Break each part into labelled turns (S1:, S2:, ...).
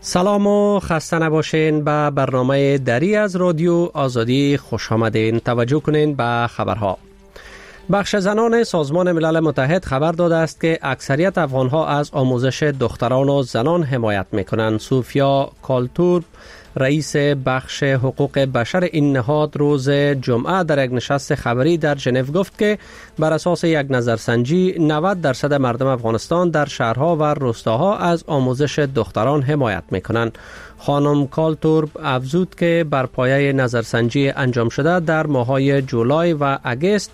S1: سلام و خسته نباشین. به برنامه دری از رادیو آزادی خوش آمدین. توجه کنین به خبرها. بخش زنان سازمان ملل متحد خبر داده است که اکثریت افغانها از آموزش دختران و زنان حمایت میکنند. سوفیا کالتور، رئیس بخش حقوق بشر این نهاد، روز جمعه در یک نشست خبری در ژنو گفت که بر اساس یک نظرسنجی 90% مردم افغانستان در شهرها و روستاها از آموزش دختران حمایت میکنند. خانم کالتور افزود که بر پایه نظرسنجی انجام شده در ماه‌های جولای و اگست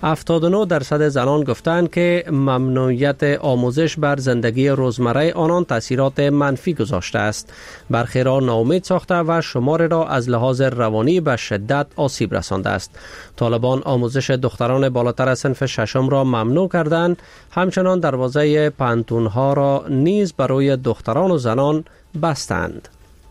S1: 79% زنان گفتند که ممنوعیت آموزش بر زندگی روزمره آنان تاثیرات منفی گذاشته است. برخی را ناامید ساخته و شماری را از لحاظ روانی به شدت آسیب رسانده است. طالبان آموزش دختران بالاتر از صنف ششم را ممنوع کردند. همچنان دروازه پانتون‌ها را نیز برای دختران و زنان بستند.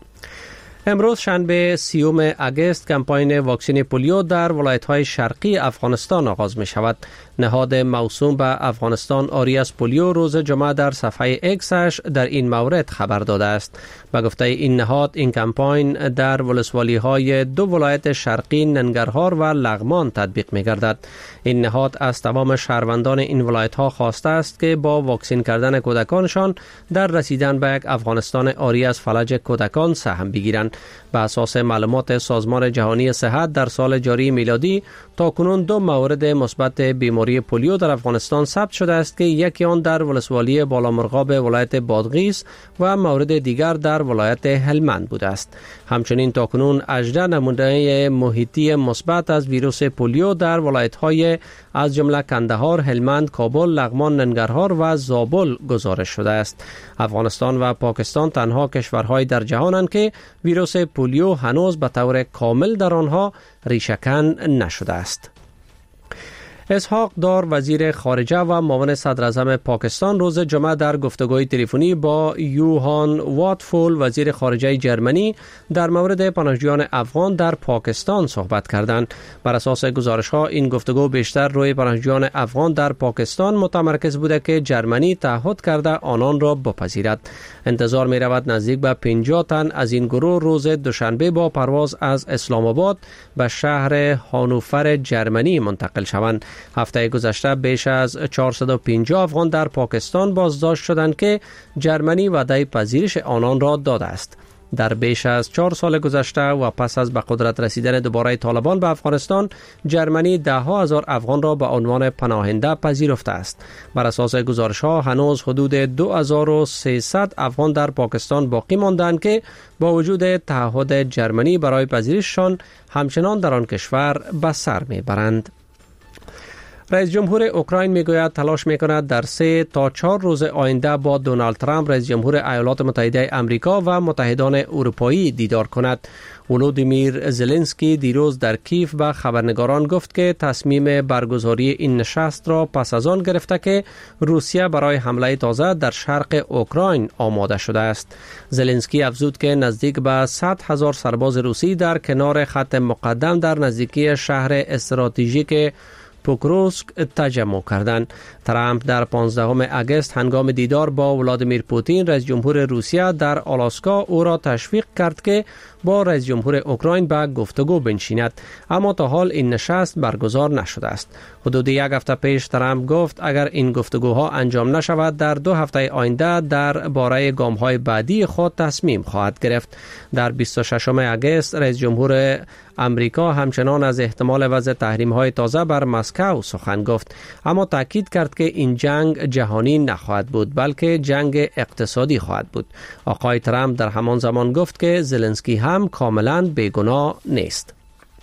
S1: امروز شنبه 30 اگست کمپاین واکسن پولیو در ولایت‌های شرقی افغانستان آغاز می شود. نهاد موسوم به افغانستان آری از پولیو روز جمعه در صفحه ایکسش در این مورد خبر داده است. به گفته این نهاد، این کمپاین در ولسوالی‌های دو ولایت شرقی ننگرهار و لغمان تطبیق می گردد. این نهاد از تمام شهروندان این ولایت‌ها خواسته است که با واکسن کردن کودکانشان در رسیدن به یک افغانستان آری از فلج کودکان سهم بگیرند. به اساس معلومات سازمان جهانی صحت در سال جاری میلادی تاکنون 2 مورد مثبت بیماری پولیو در افغانستان ثبت شده است که یکی آن در ولسوالی بالامرغاب ولایت بادغیس و مورد دیگر در ولایت هلمند بوده است. همچنین تاکنون 18 نمونه محیطی مثبت از ویروس پولیو در ولایت‌های از جمله کندهار، هلمند، کابل، لغمان، ننگرهار و زابل گزارش شده است. افغانستان و پاکستان تنها کشورهای در جهانند که ویروس پولیو هنوز به طور کامل در آنها ریشه‌کن نشده است. اسحاق دار، وزیر خارجه و معاون صدر اعظم پاکستان، روز جمعه در گفتگوی تلفنی با یوهان واتفول، وزیر خارجه جرمنی، در مورد پناهجویان افغان در پاکستان صحبت کردند. بر اساس گزارش‌ها این گفتگو بیشتر روی پناهجویان افغان در پاکستان متمرکز بوده که جرمنی تعهد کرده آنان را بپذیرد. انتظار می رود نزدیک به 50 تن از این گروه روز دوشنبه با پرواز از اسلام آباد به شهر هانوفر جرمنی منتقل شوند. هفته گذشته بیش از 450 افغان در پاکستان بازداشت شدند که جرمنی وعده پذیرش آنان را داده است. در بیش از 4 سال گذشته و پس از به قدرت رسیدن دوباره طالبان به افغانستان، جرمنی 10,000 افغان را به عنوان پناهنده پذیرفته است. بر اساس گزارش‌ها هنوز حدود 2300 افغان در پاکستان باقی ماندند که با وجود تعهد جرمنی برای پذیرششان همچنان در آن کشور به سر میبرند. رئیس جمهور اوکراین میگوید تلاش میکند در 3 تا 4 روز آینده با دونالد ترامپ، رئیس جمهور ایالات متحده آمریکا و متحدان اروپایی دیدار کند. ولودیمیر زلنسکی دیروز در کیف به خبرنگاران گفت که تصمیم برگزاری این نشست را پس از آن گرفته که روسیه برای حمله تازه در شرق اوکراین آماده شده است. زلنسکی افزود که نزدیک به 100,000 سرباز روسی در کنار خط مقدم در نزدیکی شهر استراتژیک پوکروسک تجمع کردند. ترامپ در 15 اگست هنگام دیدار با ولادیمیر پوتین، رئیس جمهور روسیه، در آلاسکا او را تشویق کرد که با رئیس جمهور اوکراین به گفتگو بنشیند، اما تا حال این نشست برگزار نشده است. حدود 1 هفته پیش ترامپ گفت اگر این گفتگوها انجام نشود در 2 هفته آینده در باره گام‌های بعدی خود تصمیم خواهد گرفت. در 26 اگست رئیس جمهور امریکا همچنان از احتمال وضع تحریم‌های تازه بر مسکو سخن گفت، اما تاکید کرد که این جنگ جهانی نخواهد بود بلکه جنگ اقتصادی خواهد بود. آقای ترامپ در همان زمان گفت که زلنسکی هم کاملا بیگناه نیست.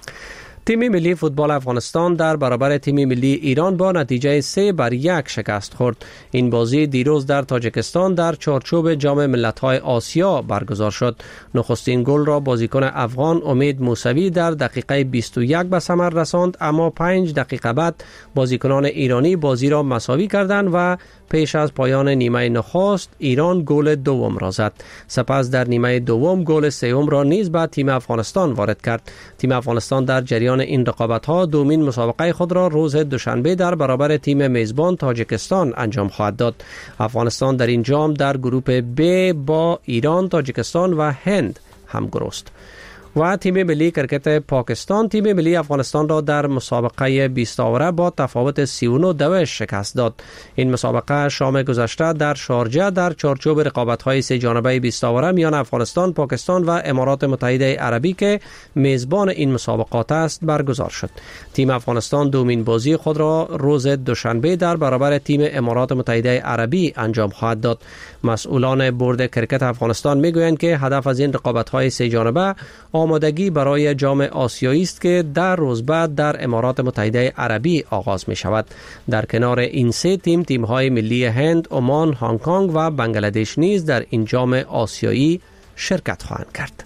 S1: تیم ملی فوتبال افغانستان در برابر تیم ملی ایران با نتیجه 3-1 شکست خورد. این بازی دیروز در تاجیکستان در چارچوب جام ملت‌های آسیا برگزار شد. نخستین گل را بازیکن افغان امید موسوی در دقیقه 21 به ثمر رساند، اما 5 دقیقه بعد بازیکنان ایرانی بازی را مساوی کردند و پیش از پایان نیمه نخست ایران گل دوم را زد. سپس در نیمه دوم گل سوم را نیز به تیم افغانستان وارد کرد. تیم افغانستان در جریان پایان این رقابت‌ها دومین مسابقه خود را روز دوشنبه در برابر تیم میزبان تاجیکستان انجام خواهد داد. افغانستان در این جام در گروه B با ایران، تاجیکستان و هند همگرو است. و تیم ملی کرکت پاکستان تیم ملی افغانستان را در مسابقه 20 آوره با تفاوت 39-2 شکست داد. این مسابقه شام گذشته در شارجه در چارچوب رقابت‌های سه جانبه 20 آوره میان افغانستان، پاکستان و امارات متحده عربی که میزبان این مسابقات است برگزار شد. تیم افغانستان دومین بازی خود را روز دوشنبه در برابر تیم امارات متحده عربی انجام خواهد داد. مسئولان بورد کرکت افغانستان میگویند که هدف از این رقابت‌های سه جانبه آمادگی برای جام آسیایی است که در روز بعد در امارات متحده عربی آغاز می شود. در کنار این سه تیم‌های ملی هند، عمان، هنگ کنگ و بنگلادش نیز در این جام آسیایی شرکت خواهند کرد.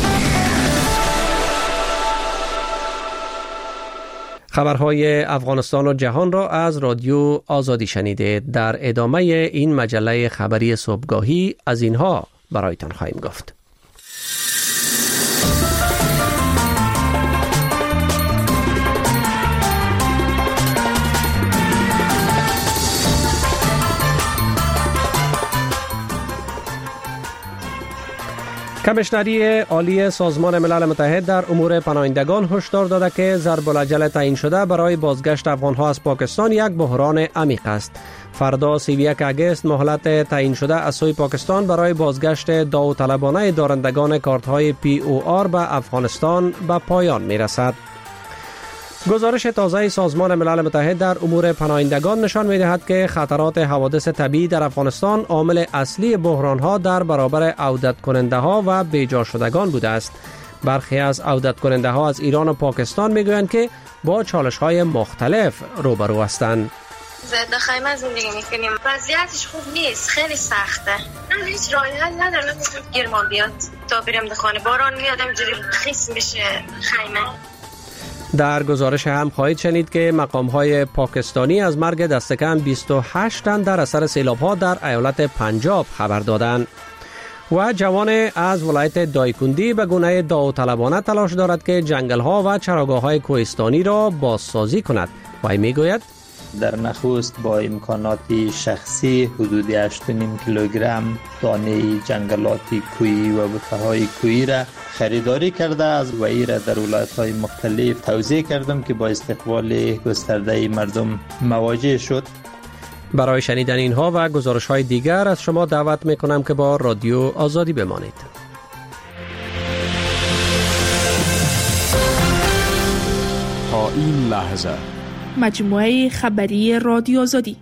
S1: خبرهای افغانستان و جهان را از رادیو آزادی شنیدید. در ادامه این مجله خبری صبحگاهی از اینها برایتان خواهیم گفت. کمیشنری عالی سازمان ملل متحد در امور پناهندگان هشدار داده که ضرب الاجل تعیین شده برای بازگشت افغانها از پاکستان یک بحران عمیق است. فردا 31 اگست مهلت تعیین شده از سوی پاکستان برای بازگشت داوطلبانه دارندگان کارت‌های POR به افغانستان به پایان می‌رسد. گزارش تازه سازمان ملل متحد در امور پناهندگان نشان می‌دهد که خطرات حوادث طبیعی در افغانستان عامل اصلی بحران‌ها در برابر عودت کننده‌ها و بیجا شدگان بوده است. برخی از عودت کننده‌ها از ایران و پاکستان می‌گویند که با چالش‌های مختلف روبرو هستند.
S2: در خیمه زندگی می‌کنیم. وضعیتش خوب نیست، خیلی سخته. نه هیچ راهی حل ندارم گرمان بیاد تا بریم خانه. باران میاد همینجوری خیس میشه خیمه.
S1: در گزارش هم خواهید شنید که مقام‌های پاکستانی از مرگ دست کم 28 تن در اثر سیلاب‌ها در ایالت پنجاب خبر دادند. و جوان از ولایت دایکندی به گونه داوطلبانه تلاش دارد که جنگل‌ها و چراگاه‌های کوهستانی را بازسازی کند. وی میگوید
S3: در نخست با امکانات شخصی حدود 8.5 کیلوگرم دانه جنگلات کوهی و بوته‌های کوهی را خریداری کرده از وی را در ولایت‌های مختلف توزیع کردم که با استقبال گسترده مردم مواجه شد.
S1: برای شنیدن اینها و گزارش‌های دیگر از شما دعوت می‌کنم که با رادیو آزادی بمانید.
S4: تا این لحظه
S5: مجموعه خبری رادیو آزادی.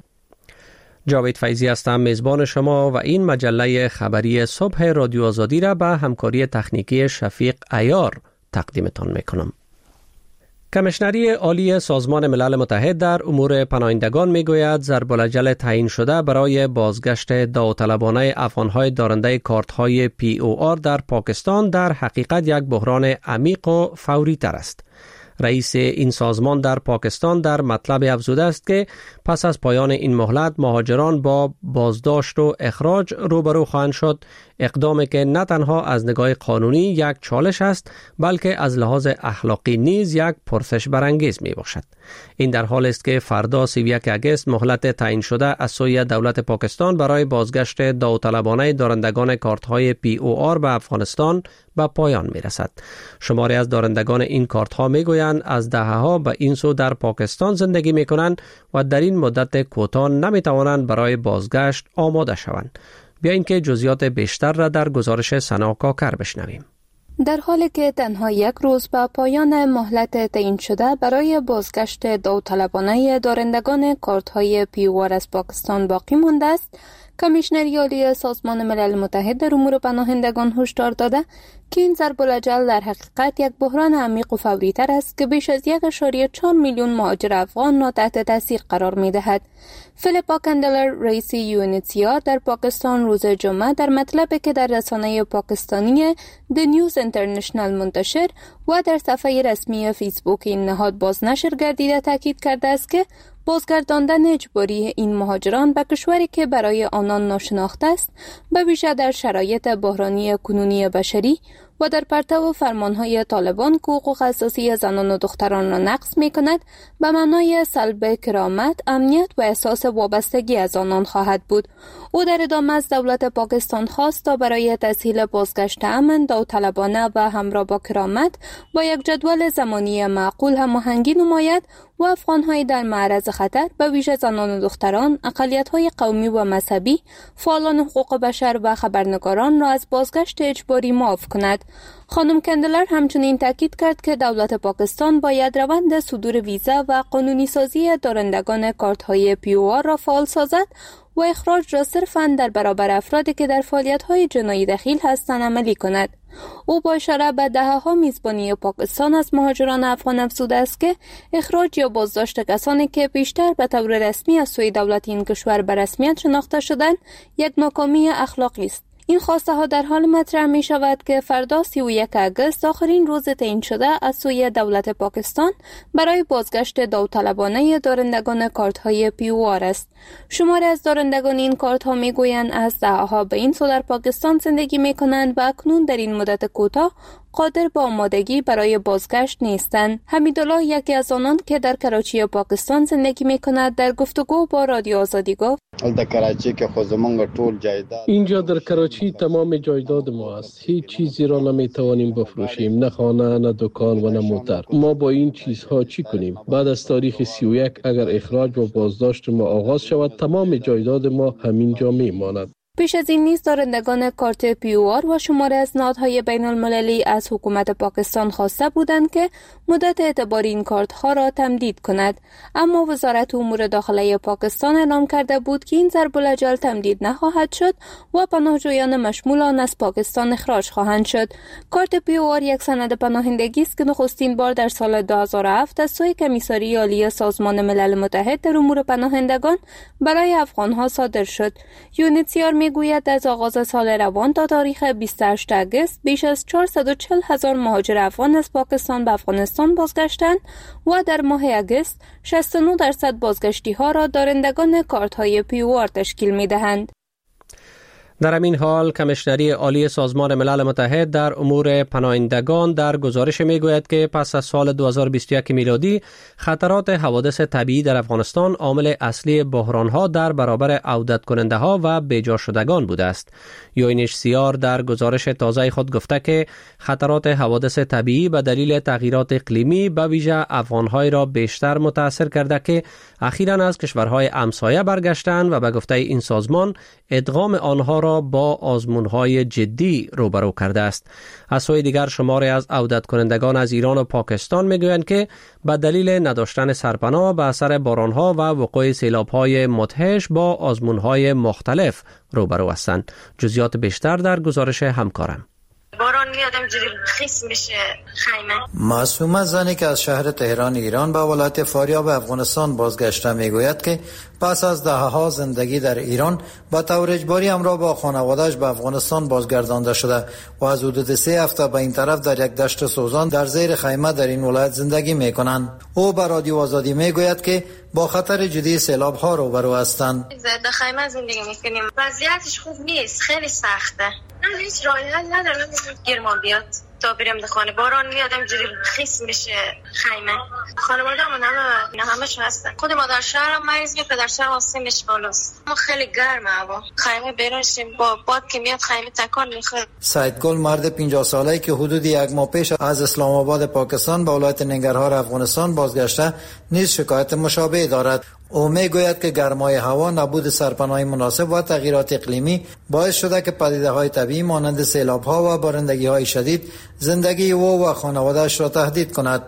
S1: جاوید فیضی هستم، میزبان شما و این مجله خبری صبح رادیو آزادی را به همکاری تکنیکی شفیق عیار تقدیمتان میکنم. کمیشنری عالی سازمان ملل متحد در امور پناهندگان میگوید ضرب الاجل تعیین شده برای بازگشت داوطلبانه افغانهای دارنده کارت‌های POR در پاکستان در حقیقت یک بحران عمیق و فوری تر است. رئیس این سازمان در پاکستان در مطلب افزوده است که پس از پایان این مهلت مهاجران با بازداشت و اخراج روبرو خواهند شد، اقدامی که نه تنها از نگاه قانونی یک چالش است بلکه از لحاظ اخلاقی نیز یک پرسش برانگیز می باشد. این در حال است که فردا 31 اگست مهلت تعیین شده از سوی دولت پاکستان برای بازگشت داوطلبانه دارندگان کارت‌های POR به افغانستان به پایان می رسد. شماری از دارندگان این کارت‌ها می گویند از دهه‌ها به این سو در پاکستان زندگی می کنند و در این مدت کوتاه نمی توانند برای بازگشت آماده شوند. بیایید که جزئیات بیشتر را در گزارش سنا کاکر بشنویم.
S6: در حالی که تنها یک روز به پایان مهلت تعیین شده برای بازگشت داوطلبانه دارندگان کارت‌های POR از پاکستان باقی مانده است، کمیشنری عالی سازمان ملل متحد در امور پناهندگان هشدار داده که این ضرب الاجل در حقیقت یک بحران عمیق و فوری تر است که بیش از 1.4 میلیون مهاجر افغان را تحت تاثیر قرار می دهد. فیلیپا کندلر، رئیس UNHCR در پاکستان روز جمعه در مطلبی که در رسانه پاکستانی The News International منتشر و در صفحه رسمی فیسبوک این نهاد بازنشر گردیده تاکید کرده است که بازگرداندن اجباری این مهاجران به کشوری که برای آنان ناشناخته است، به ویژه در شرایط بحرانی کنونی بشری، و در پرتو فرمانهای طالبان که حقوق اساسی زنان و دختران را نقض می‌کند، به معنای سلب کرامت، امنیت و احساس وابستگی از آنان خواهد بود. او در ادامه از دولت پاکستان خواست تا برای تسهیل بازگشت امن، داوطلبانه و همراه با کرامت با یک جدول زمانی معقول هماهنگی نماید و افغان‌های در معرض خطر به ویژه زنان و دختران، اقلیت‌های قومی و مذهبی، فعالان حقوق بشر و خبرنگاران را از بازگشت اجباری معاف کند. خانم کندلر همچنین تاکید کرد که دولت پاکستان باید روند صدور ویزا و قانونی سازی دارندگان کارت‌های POR را فعال سازد و اخراج را صرفاً در برابر افرادی که در فعالیت‌های جنایی دخیل هستند عملی کند. او با اشاره به دهه‌ها میزبانی پاکستان از مهاجران افغان افزوده است که اخراج یا بازداشت کسانی که بیشتر به طور رسمی از سوی دولت این کشور به رسمیت شناخته شدند یک ناکامی اخلاقی است. این خواسته ها در حال مطرح می شود که فردا 31 اگست آخرین روز تعیین شده از سوی دولت پاکستان برای بازگشت داوطلبانه دارندگان کارت های POR است. شماری از دارندگان این کارت ها می گویند از دهه‌ها به این سو در پاکستان زندگی می کنند و اکنون در این مدت کوتاه قادر به آمادگی برای بازگشت نیستند. حمیدالله، یکی از آنان که در کراچی پاکستان زندگی می کند، در گفتگو با رادیو آزادی گفت:
S7: اینجا در کراچی تمام جایداد ما است. هیچ چیزی را نمی توانیم بفروشیم، نه خانه، نه دکان و نه موتر. ما با این چیزها چی کنیم؟ بعد از تاریخ 31 اگر اخراج و بازداشت ما آغاز شود، تمام جایداد ما همینجا می ماند.
S6: پیش از این نیز دارندگان کارت POR و شماره از نهادهای بین المللی از حکومت پاکستان خواسته بودند که مدت اعتباری این کارت ها را تمدید کند، اما وزارت امور داخلی پاکستان اعلام کرده بود که این ضرب الاجل تمدید نخواهد شد و پناهجویان مشمول آن از پاکستان اخراج خواهند شد. کارت POR یک سند پناهندگی است که نخستین بار در سال 2007 از سوی کمیساری عالی سازمان ملل متحد در امور پناهندگان برای افغان‌ها صادر شد. یونیتسیار میگوید از آغاز سال روان تا تاریخ 28 اگست بیش از 440,000 مهاجر افغان از پاکستان به افغانستان بازگشتند و در ماه اگست 69% بازگشتی ها را دارندگان کارت های POR تشکیل می دهند.
S1: در همین حال کمیشنری عالی سازمان ملل متحد در امور پناهندگان در گزارش میگوید که پس از سال 2021 میلادی خطرات حوادث طبیعی در افغانستان عامل اصلی بحرانها در برابر عودت کننده ها و بیجا شدگان بوده است. UNHCR در گزارش تازه خود گفته که خطرات حوادث طبیعی به دلیل تغییرات اقلیمی به ویژه افغانهای را بیشتر متاثر کرده که اخیراً از کشورهای همسایه برگشتند و به گفته این سازمان ادغام آنها را با آزمون‌های جدی روبرو کرده است. از سوی دیگر شماری از عودت کنندگان از ایران و پاکستان میگویند که به دلیل نداشتن سرپناه به اثر باران‌ها و وقوع سیلاب‌های مدهش با آزمون‌های مختلف روبرو هستند. جزئیات بیشتر در گزارش همکارم.
S2: باران میاد اینجوری خیس میشه خیمه.
S8: معصومه زنی که از شهر تهران ایران به ولایت فاریاب افغانستان بازگشته میگوید که پس از دهه‌ها زندگی در ایران با طور اجباری همراه با خانواده‌اش به افغانستان بازگردانده شده و از حدود 3 هفته به این طرف در یک دشت سوزان در زیر خیمه در این ولایت زندگی میکنند. او به رادیو آزادی میگوید که با خطر جدی سیلاب‌ها روبرو هستند.
S2: در خیمه زندگی میکنیم. وضعیتش خوب نیست، خیلی سخته. نه هیچ راهی حل ندارم. گرما بیاد تا بریم در خانه، باران میاد اینجوری خیس میشه خیمه. خانواده‌مون همش هستن. خود مادر شهرم مریض میاد، پدر شهرم آسیمش بالاست. ما خیلی گرمه هوا. خیمه بیرونشیم با باد که میاد خیمه تکان میخوره.
S8: سعیدگل مرد 50 ساله‌ای که حدود 1 ماه پیش از اسلام آباد پاکستان به ولایت ننگرهار افغانستان بازگشته نیز شکایت مشابه دارد. او میگوید که گرمای هوا، نبود سرپناه مناسب و تغییرات اقلیمی باعث شده که پدیده‌های طبیعی مانند سیلاب‌ها و بارندگی‌های شدید زندگی او و خانواده‌اش را تهدید کند.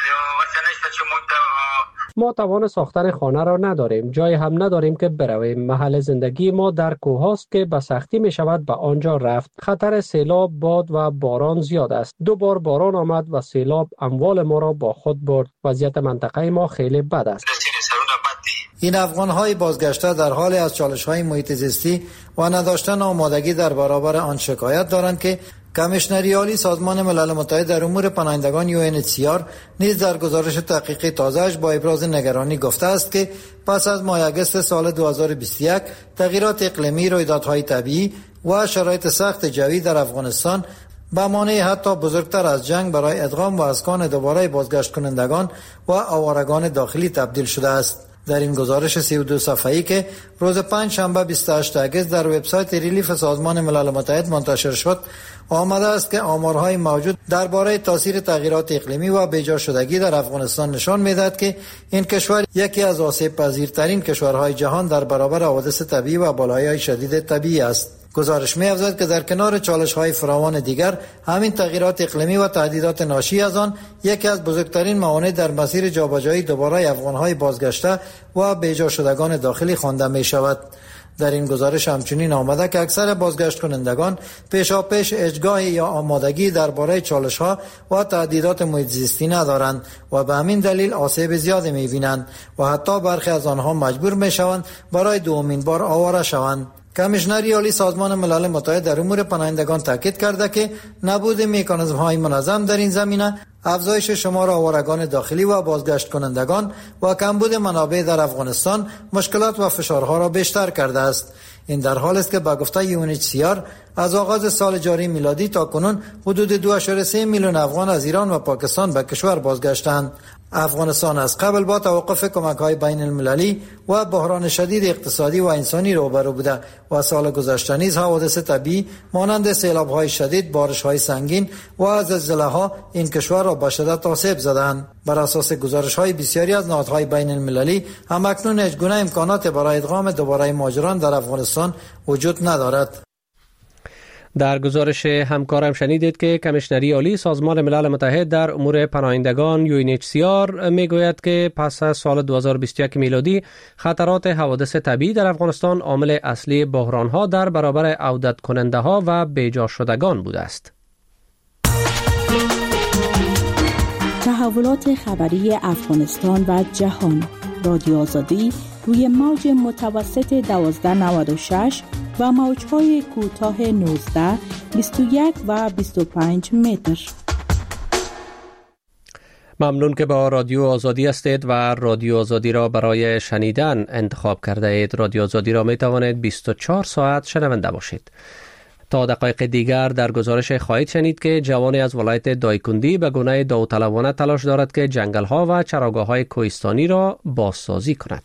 S1: ما توان ساختن خانه را نداریم، جای هم نداریم که برویم. محل زندگی ما در کوه‌هاست که به سختی می شود به آنجا رفت. خطر سیلاب، باد و باران زیاد است. 2 بار باران آمد و سیلاب اموال ما را با خود برد. وضعیت منطقه ما خیلی بد است.
S8: این افغان‌های بازگشته در حال از چالش‌های محیط زیستی و نداشتن آمادگی در برابر آن شکایت دارند که کمیشنری عالی سازمان ملل متحد در امور پناهندگان UNHCR نیز در گزارش تحقیقی تازه‌اش با ابراز نگرانی گفته است که پس از ماه اگست سال 2021 تغییرات اقلیمی، رویدادهای طبیعی و شرایط سخت جوی در افغانستان به مانع حتی بزرگتر از جنگ برای ادغام و اسکان دوباره بازگشت کنندگان و آوارگان داخلی تبدیل شده است. در این گزارش 32 صفحه‌ای که روز 5 شنبه 28 اگست در وبسایت ریلیف سازمان ملل متحد منتشر شد، آمده است که آمارهای موجود درباره تاثیر تغییرات اقلیمی و بیجا شدگی در افغانستان نشان می‌دهد که این کشور یکی از آسیب پذیرترین کشورهای جهان در برابر حوادث طبیعی و بالایی‌های شدید طبیعی است. گزارش می‌افزاید که در کنار چالش‌های فراوان دیگر، همین تغییرات اقلیمی و تهدیدات ناشی از آن یکی از بزرگترین موانع در مسیر جابجایی دوباره افغان‌های بازگشته و بیجا شدگان داخلی خوانده می‌شود. در این گزارش همچنین آمده که اکثر بازگشت کنندگان پیشاپیش اجگاهی یا آمادگی درباره چالش‌ها و تهدیدات محیط زیستی ندارند و به همین دلیل آسیب زیادی می‌بینند و حتی برخی از آنها مجبور می‌شوند برای دومین بار آواره شوند. کمیشنری عالی سازمان ملل متحد در امور پناهندگان تاکید کرده که نبود مکانیزم‌های منظم در این زمینه، افزایش شمار آوارگان داخلی و بازگشت کنندگان و کمبود منابع در افغانستان مشکلات و فشارها را بیشتر کرده است. این در حالی است که به گفته UNHCR از آغاز سال جاری میلادی تا کنون حدود 2.3 میلیون افغان از ایران و پاکستان به کشور بازگشتند. افغانستان از قبل با توقف کمک‌های بین المللی و بحران شدید اقتصادی و انسانی روبرو بوده و سال گذشته نیز حوادث طبیعی مانند سیلاب‌های شدید، بارش‌های سنگین و زلزله‌ها این کشور را به شدت آسیب زدند. بر اساس گزارش‌های بسیاری از نهادهای بین المللی، همکنون هیچگونه امکانات برای ادغام دوباره مهاجران در افغانستان وجود ندارد.
S1: در گزارش همکارم شنیدید که کمیشنری عالی سازمان ملل متحد در امور پناهندگان UNHCR میگوید که پس از سال 2021 میلادی خطرات حوادث طبیعی در افغانستان عامل اصلی بحران‌ها در برابر عودت کننده‌ها و بیجا شدگان بوده است.
S9: تحولات خبری افغانستان و جهان، رادیو آزادی روی موج متوسط 1296 و موج‌های کوتاه 19، 21 و 25 متر.
S1: ممنون که با رادیو آزادی هستید و رادیو آزادی را برای شنیدن انتخاب کرده اید. رادیو آزادی را می توانید 24 ساعت شنونده باشید. تا دقایق دیگر در گزارش خواهید شنید که جوانی از ولایت دایکندی به گونه داوطلبانه تلاش دارد که جنگل‌ها و چراگاه‌های کوهستانی را بازسازی کند.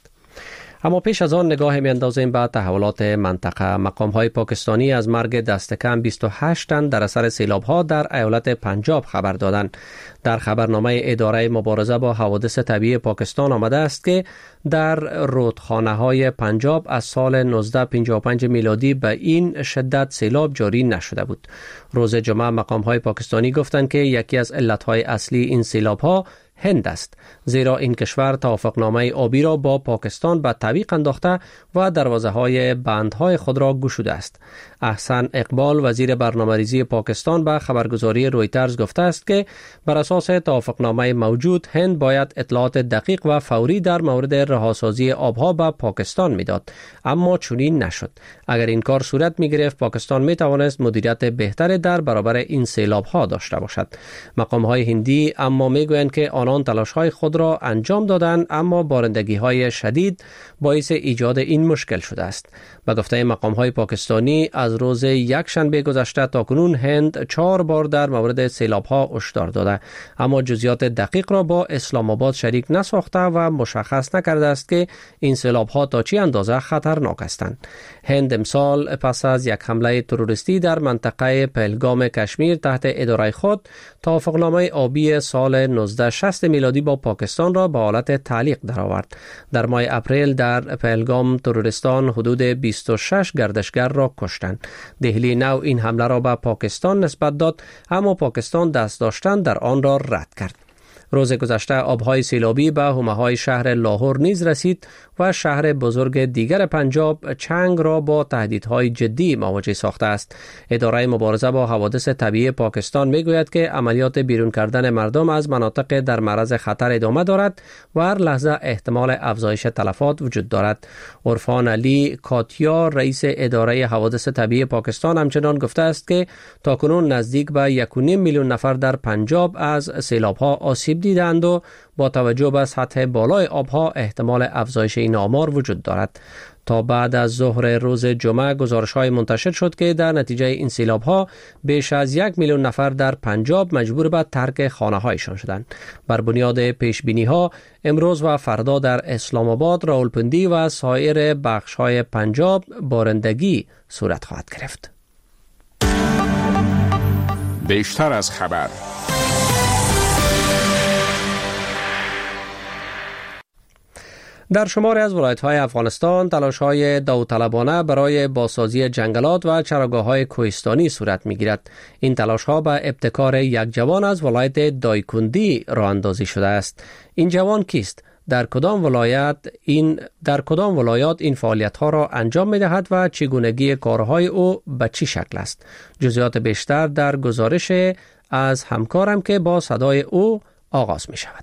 S1: اما پیش از آن نگاه می‌اندازیم به تحولات منطقه. مقام‌های پاکستانی از مرگ دست کم 28 تن در اثر سیلاب‌ها در ایالت پنجاب خبر دادند. در خبرنامه اداره مبارزه با حوادث طبیعی پاکستان آمده است که در رودخانه‌های پنجاب از سال 1955 میلادی به این شدت سیلاب جاری نشده بود. روز جمعه مقام‌های پاکستانی گفتند که یکی از علت‌های اصلی این سیلاب‌ها هند است، زیرا این کشور توافقنامه آبی را با پاکستان به تعویق انداخته و دروازه‌های بندهای خود را گشوده است. احسن اقبال وزیر برنامه‌ریزی پاکستان به خبرگزاری رویترز گفته است که بر اساس توافقنامه موجود هند باید اطلاعات دقیق و فوری در مورد رهاسازی آبها به پاکستان میداد، اما چنین نشد. اگر این کار صورت می‌گرفت پاکستان می‌توانست مدیریت بهتری در برابر این سیلاب‌ها داشته باشد. مقام‌های هندی اما می‌گویند که آنان تلاش‌های خود را انجام دادند، اما بارندگی‌های شدید باعث ایجاد این مشکل شده است. به گفته مقام‌های پاکستانی از روز یکشنبه گذشته تا کنون هند 4 بار در مورد سیلاب‌ها هشدار داده، اما جزئیات دقیق را با اسلام آباد شریک نساخته و مشخص نکرده است که این سیلاب‌ها تا چه اندازه خطرناک هستند. هند امسال پس از یک حمله تروریستی در منطقه پهلگام کشمیر تحت اداره خود توافقنامه آبی سال 1960 میلادی با پاکستان را به حالت تعلیق درآورد. در ماه اپریل در پهلگام تروریستان حدود 26 گردشگر را کشتند. دهلی نو این حمله را به پاکستان نسبت داد، اما پاکستان دست داشتن در آن را رد کرد. روز گذشته آبهای سیلابی به حومه‌های شهر لاهور نیز رسید و شهر بزرگ دیگر پنجاب چنگ را با تهدیدهای جدی مواجه ساخته است. اداره مبارزه با حوادث طبیعی پاکستان میگوید که عملیات بیرون کردن مردم از مناطق در معرض خطر ادامه دارد و هر لحظه احتمال افزایش تلفات وجود دارد. عرفان علی کاتیا رئیس اداره حوادث طبیعی پاکستان همچنان گفته است که تاکنون نزدیک به 1.5 میلیون نفر در پنجاب از سیلاب‌ها آسیب آسیب دیدند و با توجه به سطح بالای آبها احتمال افزایش این آمار وجود دارد. تا بعد از ظهر روز جمعه گزارش‌های منتشر شد که در نتیجه این سیلاب‌ها بیش از 1 میلیون نفر در پنجاب مجبور به ترک خانه‌هایشان شدند. بر بنیاد پیش‌بینی‌ها امروز و فردا در اسلام آباد، راولپندی و سایر بخش‌های پنجاب بارندگی صورت خواهد گرفت.
S4: بیشتر از خبر.
S1: در شماری از ولایت‌های افغانستان تلاش‌های داوطلبانه برای بازسازی جنگلات و چراگاه‌های کوهستانی صورت می‌گیرد. این تلاش‌ها به ابتکار یک جوان از ولایت دایکندی راه اندازی شده است. این جوان کیست؟ در کدام ولایات این فعالیت‌ها را انجام می‌دهد و چگونگی کارهای او به چه شکل است؟ جزئیات بیشتر در گزارش از همکارم که با صدای او آغاز می‌شود.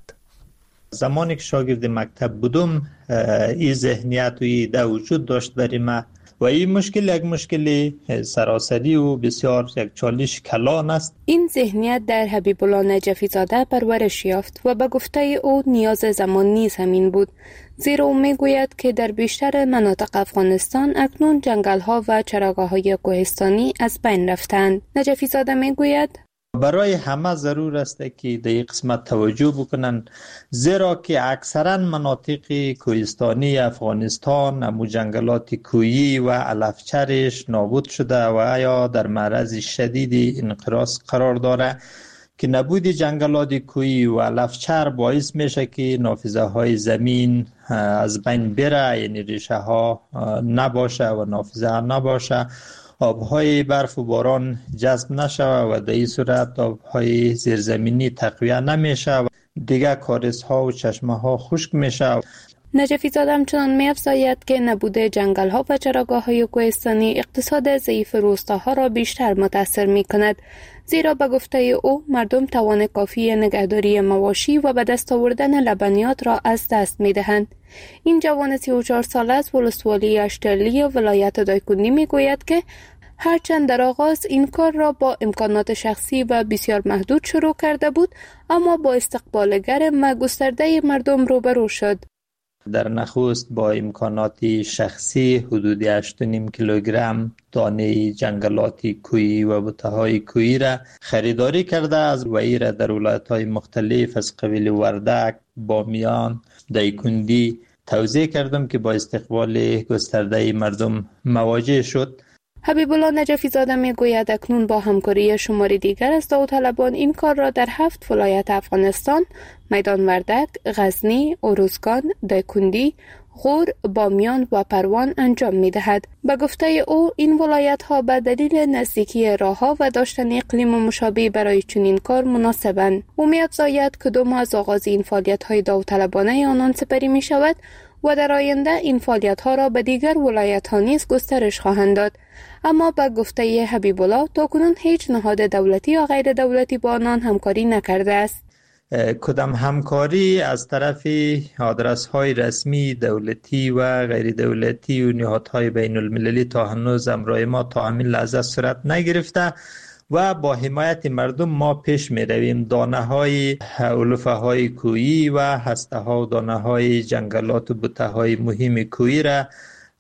S3: زمانی که شاگرد مکتب بودم این ذهنیت و ایده وجود داشت برای من و این مشکل یک مشکل سراسری و بسیار یک چالش کلان است.
S6: این ذهنیت در حبیب الله نجفی زاده پرورش یافت و به گفته او نیاز زمان نیز همین بود، زیرا او میگوید که در بیشتر مناطق افغانستان اکنون جنگل‌ها و چراگاه‌های کوهستانی از بین رفتند. نجفی زاده میگوید
S3: برای همه ضرور است که در این قسمت توجه بکنن، زیرا که اکثرا مناطق کوهستانی افغانستان امو جنگلات کوهی و علفچرش نابود شده و یا در معرض شدید انقراض قرار داره که نبود جنگلات کوهی و علفچر باعث میشه که نافذه های زمین از بین بره، یعنی ریشه ها نباشه و نافذه نباشه، آبهای برف و باران جذب نشه و در این صورت آبهای زیرزمینی تقویه نمیشه و دیگه کاریزها و چشمه ها خشک میشه.
S6: نجفی زاده همچنان می‌افزاید که نبود جنگل‌ها و چراگاه‌های کوهستانی اقتصاد ضعیف روستاها را بیشتر متاثر می‌کند، زیرا به گفته او مردم توان کافی نگهداری مواشی و به دست آوردن لبنیات را از دست می‌دهند. این جوان 34 ساله از ولسوالی اشترلی ولایت دایکندی می‌گوید که هرچند در آغاز این کار را با امکانات شخصی و بسیار محدود شروع کرده بود، اما با استقبال گرم و گسترده مردم روبرو شد.
S3: در نخست با امکانات شخصی حدود 8.5 کیلوگرم دانه جنگلات کوهی و بوته‌های کوهی را خریداری کرده از وی را در ولایت‌های مختلف از قبیل وردک، بامیان، دایکندی توزیع کردم که با استقبال گسترده مردم مواجه شد.
S6: حبیب الله نجفی زاده میگوید اکنون با همکاری شماری دیگر از داوطلبان این کار را در 7 ولایت افغانستان، میدان وردک، غزنی، اروزگان، دایکندی، غور، بامیان و پروان انجام می‌دهد. به گفته او این ولایت‌ها به دلیل نزدیکی راه‌ها و داشتن اقلیم مشابه برای چنین کار مناسبند. او می‌افزاید که 2 ماه از آغاز این فعالیت‌های داوطلبانه آنان سپری می‌شود و در آینده این فعالیت‌ها را به دیگر ولایت‌ها نیز گسترش خواهند داد. اما به گفته حبیب الله تاکنون هیچ نهاد دولتی یا غیر دولتی با آنان همکاری نکرده است.
S3: کدام همکاری از طرف آدرس‌های رسمی دولتی و غیر دولتی و نهادهای بین المللی تا هنوز امرای ما تا همین لحظه صورت نگرفته و با حمایت مردم ما پیش می رویم. دانه های علوفه های کوهی و هسته ها و دانه های جنگلات و بوته های مهم کوهی را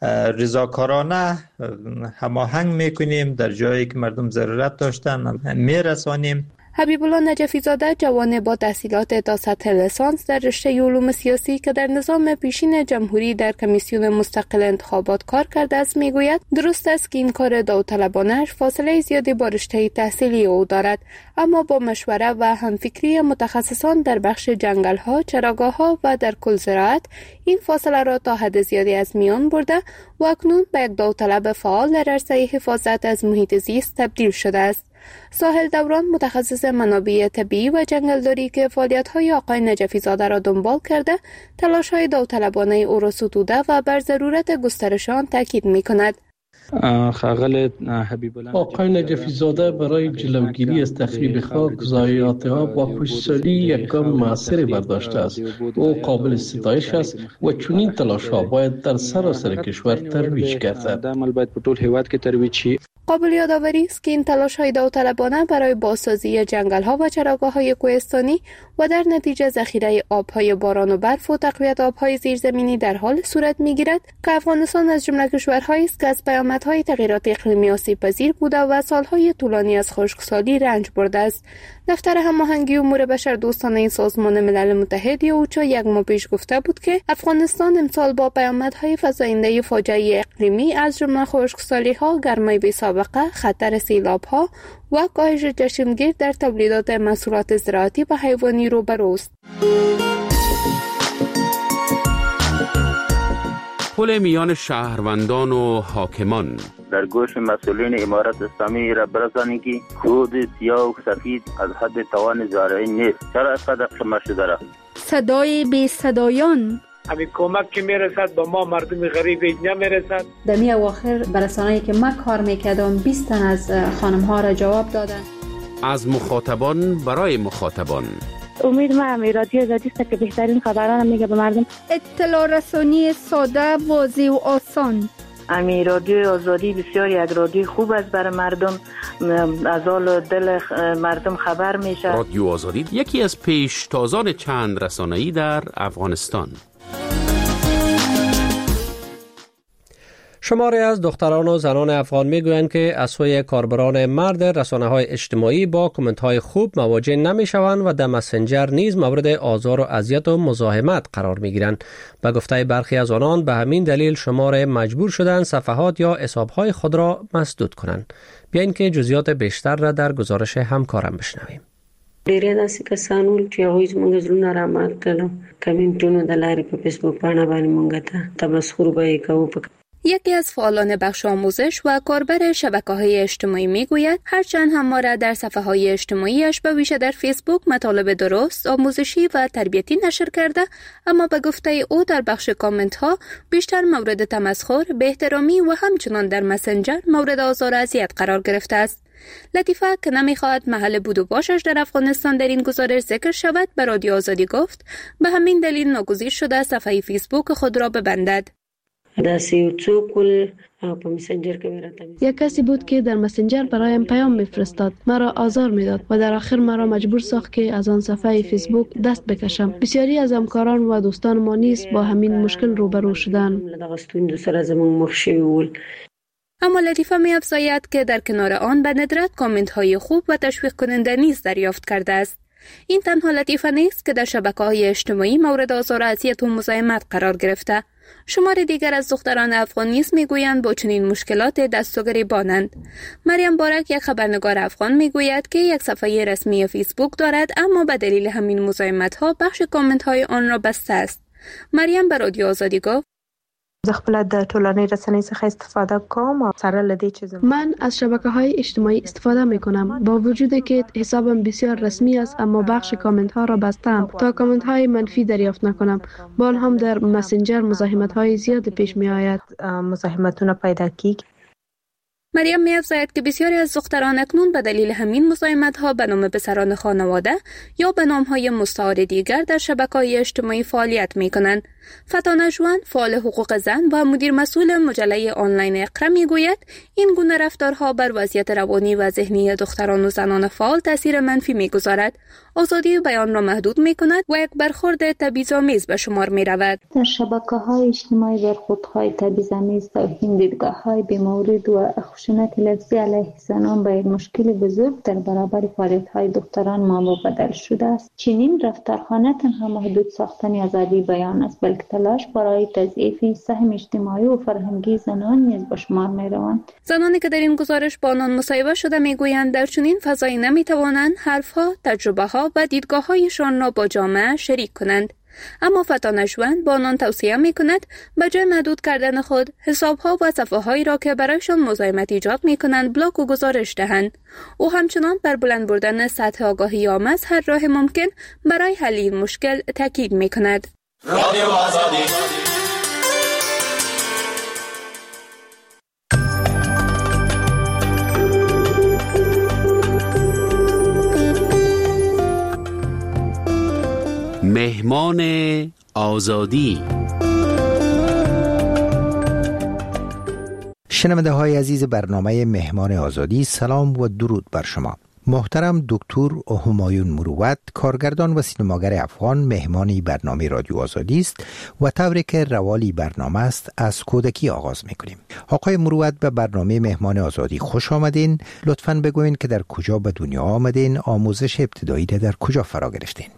S3: رضاکارانه هماهنگ میکنیم، در جایی که مردم ضرورت داشتن میرسانیم.
S6: حبیب الله نجفی زاده جوان با تحصیلات تا سطح لیسانس در رشته علوم سیاسی که در نظام پیشین جمهوری در کمیسیون مستقل انتخابات کار کرده است میگوید درست است که این کار داوطلبانه‌اش فاصله زیادی با رشته تحصیلی او دارد، اما با مشوره و همفکری متخصصان در بخش جنگل‌ها، چراگاه‌ها و در کل زراعت این فاصله را تا حد زیادی از میان برده و اکنون به یک داوطلب فعال در عرصه حفاظت از محیط زیست تبدیل شده است. ساحل دوران متخصص منابع طبیعی و جنگلداری که فعالیت‌های آقای نجفی زاده را دنبال کرده، تلاش‌های داوطلبانه او را ستوده و بر ضرورت گسترش آن تاکید می‌کند.
S7: آقای نجفی زاده برای جلوگیری از تخریب خاک، ضایعات‌ها با پشتسالی یک گام موثری برداشته است. او قابل ستایش است و چنین تلاش‌ها باید در سراسر کشور ترویج گردد.
S6: قابل یادآوری است که این تلاش‌های داوطلبانه برای بازسازی جنگل‌ها و چراگاه‌های کوهستانی و در نتیجه ذخیره آب‌های باران و برف و تقویت آب‌های زیرزمینی در حال صورت می‌گیرد که افغانستان از جمله کشورهایی است که از پیامدهای تغییرات اقلیمی آسیب‌پذیر بوده و سال‌های طولانی از خشکسالی رنج برده است. دفتر هماهنگی امور بشردوستانه سازمان ملل متحد یا اوچا یک ماه پیش گفته بود که افغانستان امسال با پیامدهای فزاینده فاجعه اقلیمی از جمله خشکسالی‌ها، گرمای بی‌سابقه، خطر سیلاب‌ها و کاهش چشمگیر در تولیدات محصولات زراعتی و حیوانی روبروست.
S4: پل میان شهروندان و حاکمان
S10: در گوش مسئولین امارت اسلامی را برسانید که خود سیاه و سفید از حد توان زارعی نیست. چرا اینقدر قمه شده را؟
S11: صدای بی صدایان،
S12: همین کمک که میرسد به ما مردم غریب نمیرسد.
S13: در می اواخر برسانه‌ای که ما کار میکردم 20 تن از خانم ها را جواب دادن.
S4: از مخاطبان برای مخاطبان.
S14: امید ما همی رادیو آزادی است که بهترین خبران میگه به مردم.
S11: اطلاع رسانی ساده، واضح و آسان.
S15: امی رادیو آزادی بسیار یک رادیو خوب است برای مردم، از حال دل مردم خبر میشه.
S4: رادیو آزادی یکی از پیشتازان چند رسانه‌ای در افغانستان.
S1: شماری از دختران و زنان افغان میگویند که از سوی کاربران مرد رسانه‌های اجتماعی با کامنت‌های خوب مواجه نمی‌شوند و در مسنجر نیز مورد آزار و اذیت و مزاحمت قرار می‌گیرند. به گفته برخی از آنان به همین دلیل شمار مجبور شدند صفحات یا حساب‌های خود را مسدود کنند. بیاین که جزئیات بیشتر را در گزارش همکارم بشنویم.
S16: ډیری داسې کسانو چې هغوی زموږ زړونه رامات کړل، کمنټونو د لارې په فیسبوک پاڼه باندې مونږ ته تمسخر به یې کوو.
S6: یکی از فعالان بخش آموزش و کاربر شبکه‌های اجتماعی میگوید هرچند هم ما را در صفحه‌های اجتماعیش به ویژه در فیسبوک مطالب درست، آموزشی و تربیتی نشر کرده، اما به گفته او در بخش کامنت‌ها بیشتر مورد تمسخر، بی‌احترامی و همچنان در مسنجر مورد آزار و اذیت قرار گرفته است. لطیفه که نمیخواهد محل بود و باشش در افغانستان در این گزارش ذکر شود به رادیو آزادی گفت به همین دلیل ناگزیر شده صفحه فیسبوک خود را ببندد.
S17: یک کسی بود که در مسنجر برایم پیام میفرستاد، مرا آزار میداد و در آخر مرا مجبور ساخت که از آن صفحه فیسبوک دست بکشم. بسیاری از همکاران و دوستان ما نیز با همین مشکل روبرو شدند.
S6: اما لطیفه می افزاید که در کنار آن به ندرت کامنت های خوب و تشویق کننده نیز دریافت کرده است. این تنها لطیفه نیست که در شبکه‌های اجتماعی مورد آزار و اذیت و مزاحمت قرار گرفته. شمار دیگر از دختران افغان نیز میگویند با چنین مشکلات دست و گریبانند. مریم بارک یک خبرنگار افغان میگوید که یک صفحه رسمی فیسبوک دارد، اما به دلیل همین مزاحمت‌ها بخش کامنت‌های آن را بسته است. مریم به رادیو آزادی گفت
S18: زه خپل د ټولنیز رسنۍ څخه استفاده کوم او سره لدی چیز
S17: من از شبکه‌های اجتماعی استفاده می‌کنم، با وجودی که حسابم بسیار رسمی است اما بخش کامنت‌ها را بستم تا کامنت‌های منفی دریافت نکنم. با آن هم در مسنجر مزاحمت‌های زیاد پیش می‌آید.
S18: مزاحمتونه پیدا کیږي.
S6: مریم می‌افزاید که بسیاری از دختران اکنون به دلیل همین مزاحمت‌ها به نام پسران خانواده یا به نام‌های مستعار دیگر در شبکه‌های اجتماعی فعالیت می‌کنند. فتانه جوان، فعال حقوق زن و مدیر مسئول مجله آنلاین اقرا میگوید این گونه رفتارها بر وضعیت روانی و ذهنی دختران و زنان فعال تاثیر منفی می‌گذارد، آزادی بیان را محدود می‌کند و یک برخورد تبعیض‌آمیز به شمار می‌رود.
S19: در شبکه‌های اجتماعی برخوردهای تبعیض‌آمیز، توهین، دیدگاه‌های بی‌مورد و خشونت لفظی علیه زنان به یک مشکل بزرگ در برابر فعالیت‌های دختران ما بدل شده است. چنین رفتارها نه تنها محدود ساختن آزادی بیان است، بلکه تلاش برای تضعیف سهم اجتماعی و فرهنگی زنان نیز به شمار می‌روند.
S6: زنانی که در این گزارش با آنان مصاحبه شده میگویند در چنین فضایی نمی‌توانند حرف‌ها، تجربه‌ها و دیدگاه‌هایشان را با جامعه شریک کنند. اما فتانه جوان با آنان توصیه می‌کند به جای محدود کردن خود حساب‌ها و صفحه‌هایی را که برایشان مزاحمت ایجاد می‌کنند بلاک و گزارش دهند. او همچنان بر بلند بردن سطح آگاهی عامه از هر راه ممکن برای حل این مشکل تاکید می‌کند. رادیو آزادی
S4: مهمان آزادی
S20: شنونده های عزیز برنامه مهمان آزادی، سلام و درود بر شما. محترم دکتر همایون مروت، کارگردان و سینماگر افغان، مهمانی برنامه رادیو آزادی است و طوری که روالی برنامه است از کودکی آغاز میکنیم. آقای مروت، به برنامه مهمان آزادی خوش آمدین. لطفاً بگوین که در کجا به دنیا آمدین، آموزش ابتدایی در کجا فرا گرفتین؟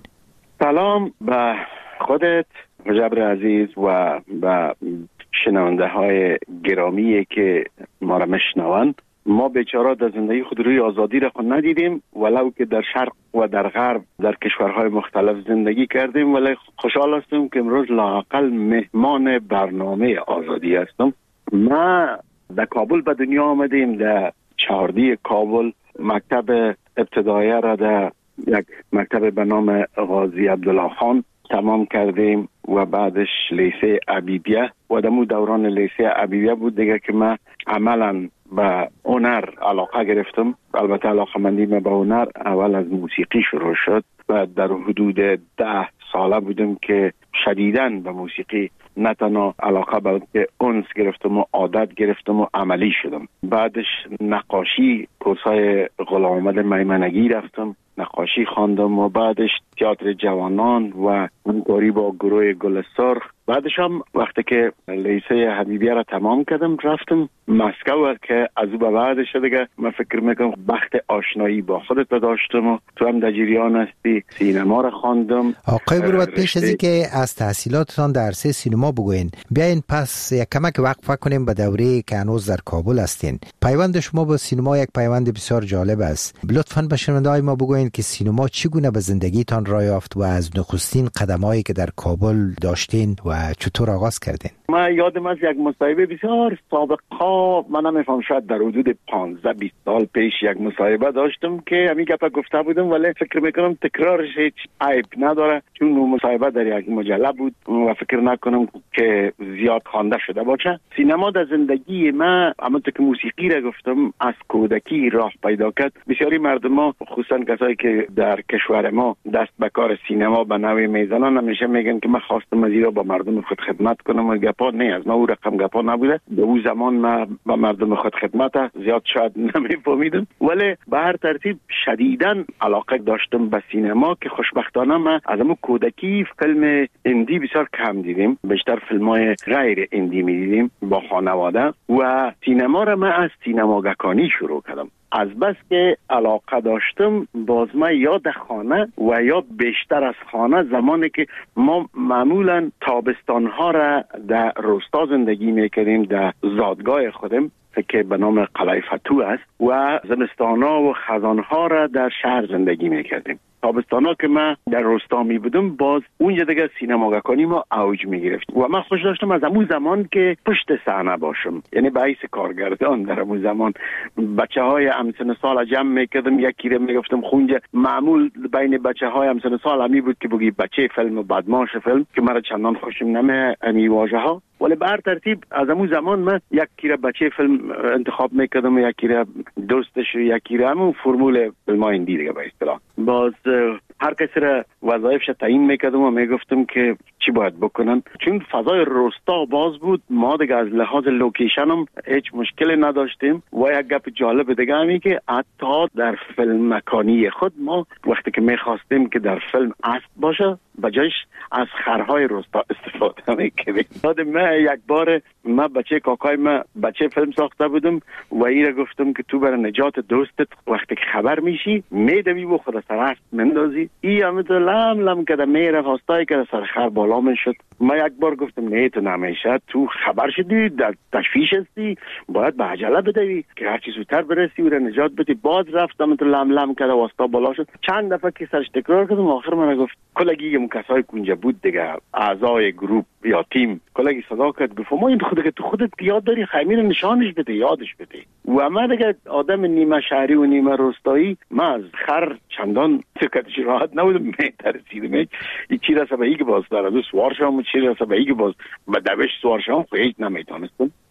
S21: سلام به خودت مجبر عزیز و به شنونده های گرامی که ما را میشنوند. ما بیچاره در زندگی خود روی آزادی را خود ندیدیم، ولو که در شرق و در غرب در کشورهای مختلف زندگی کردیم، ولی خوشحال هستم که امروز لااقل مهمان برنامه آزادی هستم. ما در کابل به دنیا آمدیم، در چهاردی کابل مکتب ابتدایی را در یک مکتب به نام غازی عبدالله خان تمام کردیم و بعدش لیسه عبیدیه و در دوران لیسه عبیدیه بود دیگه که من عملا به هنر علاقه گرفتم. البته علاقه مندی من به هنر اول از موسیقی شروع شد و در حدود 10 ساله بودم که شدیداً به موسیقی نه تنها علاقه بلکه انس گرفتم و عادت گرفتم و عملی شدم. بعدش نقاشی، کورسای غلام محمد میمنگی رفتم، نقاشی خواندم و بعدش تئاتر جوانان و همکاری با گروه گل سرخ. بعدش هم وقتی که لیسه حبیبیه را تمام کردم رفتم مسکو که از او به بعدش دیگه من فکر میکنم بخت آشنایی با خودت داشتم و تو هم در جریان هستی. سینما را خواندم.
S20: آقای مروت، پیش از اینکه از تحصیلاتتان در عرصه سینما بگوین، بیاین پس یک کمک وقفه کنیم به دوره که هنوز در کابل هستین. پیوند شما با سینما یک پیوند بسیار جالب است. لطفاً به شنونده‌های ما بگوین که سینما چگونه به زندگیتان راه یافت و از نخستین قدمایی که در کابل داشتین و چطور آغاز کردین؟
S21: من یادم از یک مصاحبه بسیار سابقا، من نمیفهم شاید در حدود 15-20 سال پیش یک مصاحبه داشتم که همین گپا گفته بودم، ولی فکر میکنم تکرارش هیچ عیب نداره چون مصاحبه در یک مجله بود و فکر نکنم که زیاد خوانده شده باشه. سینما در زندگی من همونطور که موسیقی را گفتم از کودکی راه پیدا کرد. بسیاری مردم ها خصوصا کسایی که در کشور ما دست به کار سینما به نوعی میزنن همیشه میگن که من خواستم از ایرا با مردم خود خدمت کنم و گپا نه از ما او رقم گپا نبوده. به اون زمان من با مردم خود خدمت زیاد شاید نمیفهمیدم، ولی به هر ترتیب شدیداً علاقه داشتم به سینما که خوشبختانه من از همون کودکی فیلم هندی بسیار کم دیدیم، بیشتر فیلم‌های غیر هندی می‌دیدیم با خانواده و سینما را من از سینماگرانی شروع کردم. از بس که علاقه داشتم باز ما یا در خانه و یا بیشتر از خانه، زمانی که ما معمولا تابستانها را در روستا زندگی میکردیم در زادگاه خودم که به نام قلعه فتوح است و زمستانها و خزانها را در شهر زندگی میکردیم. تابستانا که من در روستا می بودم باز اونجا دیگه سینماگرانی ما اوج می گرفت و من خوش داشتم از همون زمان که پشت صحنه باشم، یعنی به حیث کارگردان در همون زمان بچه های همسن سال جمع می کردم، یکی رو می گفتم خونجا. معمول بین بچه های همسن سال همی بود که بگی بچه فیلم و بدماش فیلم که مرا چندان خوشم نمی امی واژه ها، ولی به هر ترتیب از همون زمان من یکی رو بچه فیلم انتخاب می کردم و یکی رو دوستش و یکی رو همون فرمول فیلم های هندی دیگه به اصطلاح. باز هر کسی را وظایفش تعیین میکردم و میگفتم که چی باید بکنن. چون فضای روستا باز بود، ما دیگه از لحاظ لوکیشن هم هیچ مشکلی نداشتیم و یک گپ جالب دیگه همی که حتی در فیلم مکانی خود ما وقتی که میخواستیم که در فیلم اسب باشه بجایش از خرهای روستا استفاده میکردیم. یادم من یک بار من بچه کاکای من بچه فیلم ساخته بودم و ایره گفتم که تو برای نجات دوستت وقتی که خبر میشی میدوی و خود سر اسب مندازی. ای همینطور لم لم کده میره خواستای که سر خر بالا میشد. من یک بار گفتم نه تو نمیشه، تو خبر شدی در تشویش هستی، باید به عجله بدوی که هرچی زودتر برسی و نجات بدی. باز رفتم تو لم لم کده واسطا بالا شد. چند دفعه که سرش تکرار کردم آخر من گفت کلگی کسای کنجا بود دیگه اعضای گروپ یا تیم کلگی صدا کرد گفت ما این خودت یاد داری خیمین نشانش بده یادش بده. و من دیگه آدم نیمه شهری و نیمه روستایی من از خر چندان سکتش راحت نبودم، میترسیدم چی رسه به ایگه باز در از سوار شام چی رسه به ایگه باز به دوش سوار شام خیلی نمیتونستم.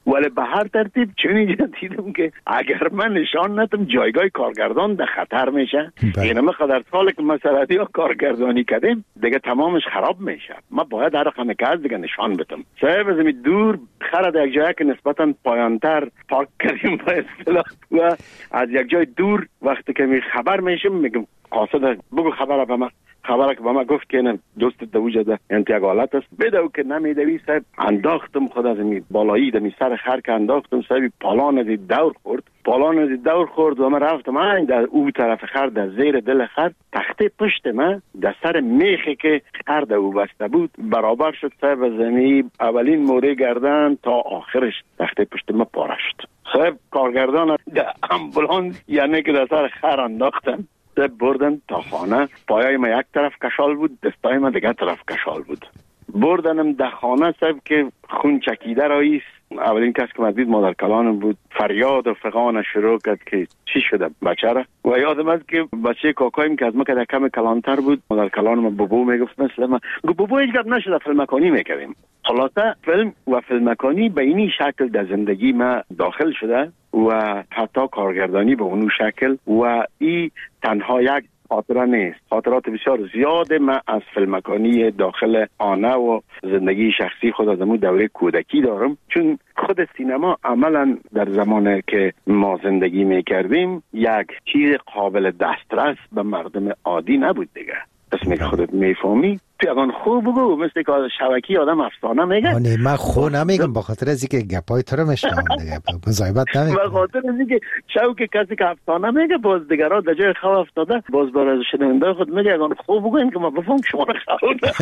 S21: ولی به هر ترتیب چون اینجا دیدم که اگر من نشان ندم جایگاه کارگردان در خطر میشه. یعنی ما قدر سال که مسئله ها کارگردانی کردیم دیگه تمامش خراب میشه. ما باید هر رقم که از دیگه نشان بدم. صاحب از دور خرد یک جایی که نسبتا پایانتر پارک کردیم با اصطلاح و از یک جای دور وقتی که می خبر میشم میگم قاصد بگو خبر به من. خبره که با ما گفت که نه دوست دوجه ده انتیاگ حالت است بدو که نمیدوی صاحب انداختم خود از می بالایی دمی سر خر که انداختم صاحب پالان از دور خورد و من رفتم این در او طرف خر در زیر دل خر تخته پشت من در سر میخی که خر در او بسته بود برابر شد صاحب زمین اولین موره گردن تا آخرش تخته پشت من پاره شد. صاحب کارگردان در امبولانس یعنی که در سر خر انداختم بردن تا خانه. پایای ما یک طرف کشال بود دستای ما دیگه طرف کشال بود. بردنم در خانه صاحب که خون چکیده راییست. اولین کس که مدید مادر کلانم بود. فریاد و فغان شروع کرد که چی شده بچه را و یادم است که بچه کاکایم که از ما که کم کلانتر بود مادر کلانم بابو میگفت مثل ما بابو هیچ گپ نشده فیلمکانی میکردیم. خلاصه فیلم و فیلمکانی به اینی شکل در زندگی ما داخل شده و حتی کارگردانی به اونو شکل و این تنها یک خاطره نیست. خاطرات بسیار زیاده من از فیلمکانی داخل آنه و زندگی شخصی خود از امون دوره کودکی دارم چون خود سینما عملا در زمانی که ما زندگی میکردیم یک چیز قابل دسترس به مردم عادی نبود دیگه. اسمی که خودت میفهمی تو اگان خوب بگو مثل که شبکی آدم افسانه میگه.
S20: نه من خو نمیگم به خاطر از اینکه گپای تو رو میشنم دیگه مزایبت نمیگم
S21: به خاطر از اینکه شوک کسی که افسانه میگه باز دیگرها در جای خو افتاده باز برای شنونده خود میگه اگان خوب بگو این که ما بفهم شما رو خو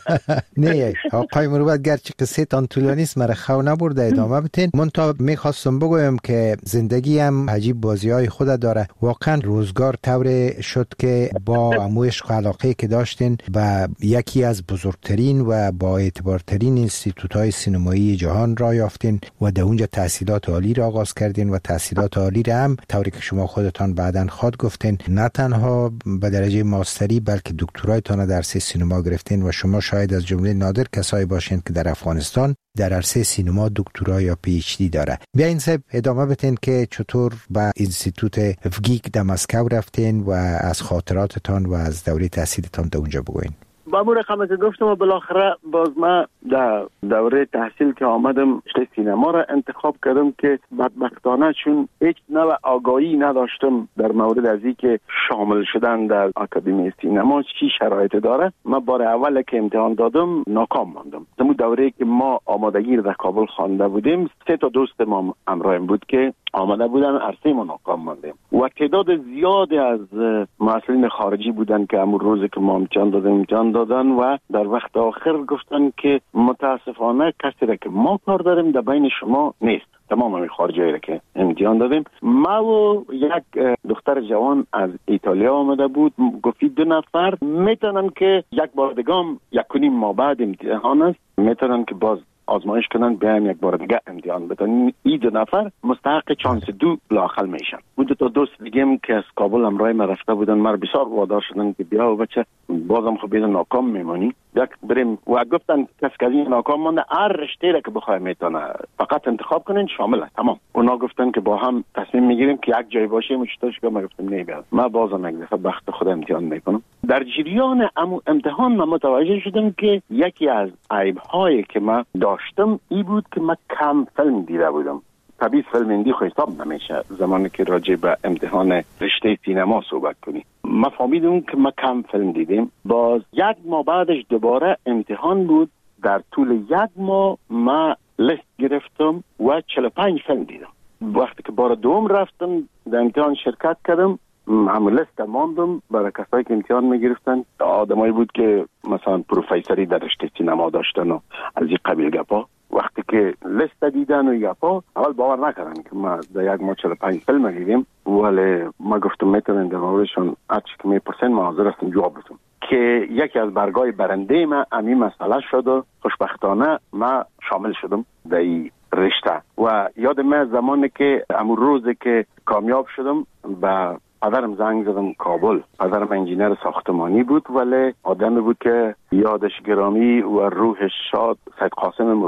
S20: نه آقای مروت گرچه قصه تان طولانی است مرا خو نبرده ادامه بتین. من تا میخواستم بگویم که زندگی هم عجیب بازی‌های خود داره. واقعا روزگار طور شد که با عشق و علاقه که داشتین و یکی از بزرگترین و با اعتبارترین اینستیتوت‌های سینمایی جهان را یافتین و در اونجا تحصیلات عالی را آغاز کردین و تحصیلات عالی را هم طوری که شما خودتان بعداً خود گفتین نه تنها به درجه ماستری بلکه دکترایتان در عرصه سینما گرفتین و شما شاید از جمله نادر کسایی باشین که در افغانستان در عرصه سینما دکترا یا پی اچ دی داره. بیاین صاحب ادامه بدین که چطور به اینستیتوت افگیک در مسکو رفتین و از خاطراتتان و از دوره تحصیلتان در اونجا بگوین.
S21: با مور رقم که گفتم و بالاخره باز ما در دوره تحصیل که آمدم رشته سینما را انتخاب کردم که بدبختانه چون هیچ نوع آگاهی نداشتم در مورد از این که شامل شدن در آکادمی سینما چی شرایط داره. من بار اول که امتحان دادم ناکام ماندم. در دوره که ما آمادگی در کابل خوانده بودیم 3 تا دوست ما همراهم بود که آمده بودن عرصه ما ناکام ماندیم و تعداد زیادی از مسئولین خارجی بودن که امروز روزی که ما امتحان دادن و در وقت آخر گفتن که متاسفانه کسی را که ما کار داریم در بین شما نیست. تمام همین خارجی را که امتحان دادیم ما و یک دختر جوان از ایتالیا آمده بود گفتی 2 نفر میتونن که یک بار دیگه 1.5 ماه بعد امتحان است میتونن که باز آزمایش کنن بیایم یک بار دیگه امتحان بدن. این 2 نفر مستحق چانس 2 لااقل میشن. بود 2 تا دوست دیگه که از کابل همراه ما رفته بودن مر بسیار وادار شدن که بیا و بچه بازم خب بیدن ناکام میمونی یک بریم و گفتن کس که این ناکام مانده هر رشته را که بخواه میتونه فقط انتخاب کنین شامل است تمام. اونا گفتن که با هم تصمیم میگیریم که یک جای باشیم و چطورش که ما گفتم نه بیاد ما بازم یک دفعه بخت خود امتحان میکنم. در جریان امتحان من متوجه شدم که یکی از عیب‌هایی که من داشتم این بود که من کم فیلم دیده بودم. طبیعی فیلم هندی خو حساب نمیشه زمانی که راجع به امتحان رشته سینما صحبت کنی. ما فهمیدم که ما کم فیلم دیدیم. باز 1 ماه بعدش دوباره امتحان بود. در طول 1 ماه ما لیست گرفتم و 45 فیلم دیدم. وقتی که بار دوم رفتم در امتحان شرکت کردم همون لیست ماندم برای کسایی که امتحان میگرفتن. آدمایی بود که مثلا پروفیسوری در رشته سینما داشتن و از این قبیل گپا. وقتی که لیست دیدن و یپا اول باور نکردن که ما در 1 ماه 45 فیلم دیدیم ولی ما گفتم میتونن در موردشون هرچی که میپرسن ما حاضر هستم جواب بدم که یکی از برگای برنده ما همین مسئله شد و خوشبختانه ما شامل شدم در این رشته. و یاد من زمانی که همون روزی که کامیاب شدم به پدرم زنگ زدم کابل. پدرم انجینر ساختمانی بود ولی آدمی بود که یادش گرامی و روحش شاد سید قاسم مروت.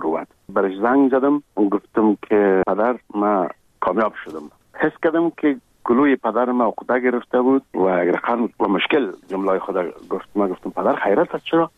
S21: برش زنگ زدم و گفتم که پدر ما کامیاب شدم. حس کردم که گلوی پدر ما عقده گرفته بود و رقم و مشکل جمله خدا گفت. ما گفتم پدر خیرت است چرا؟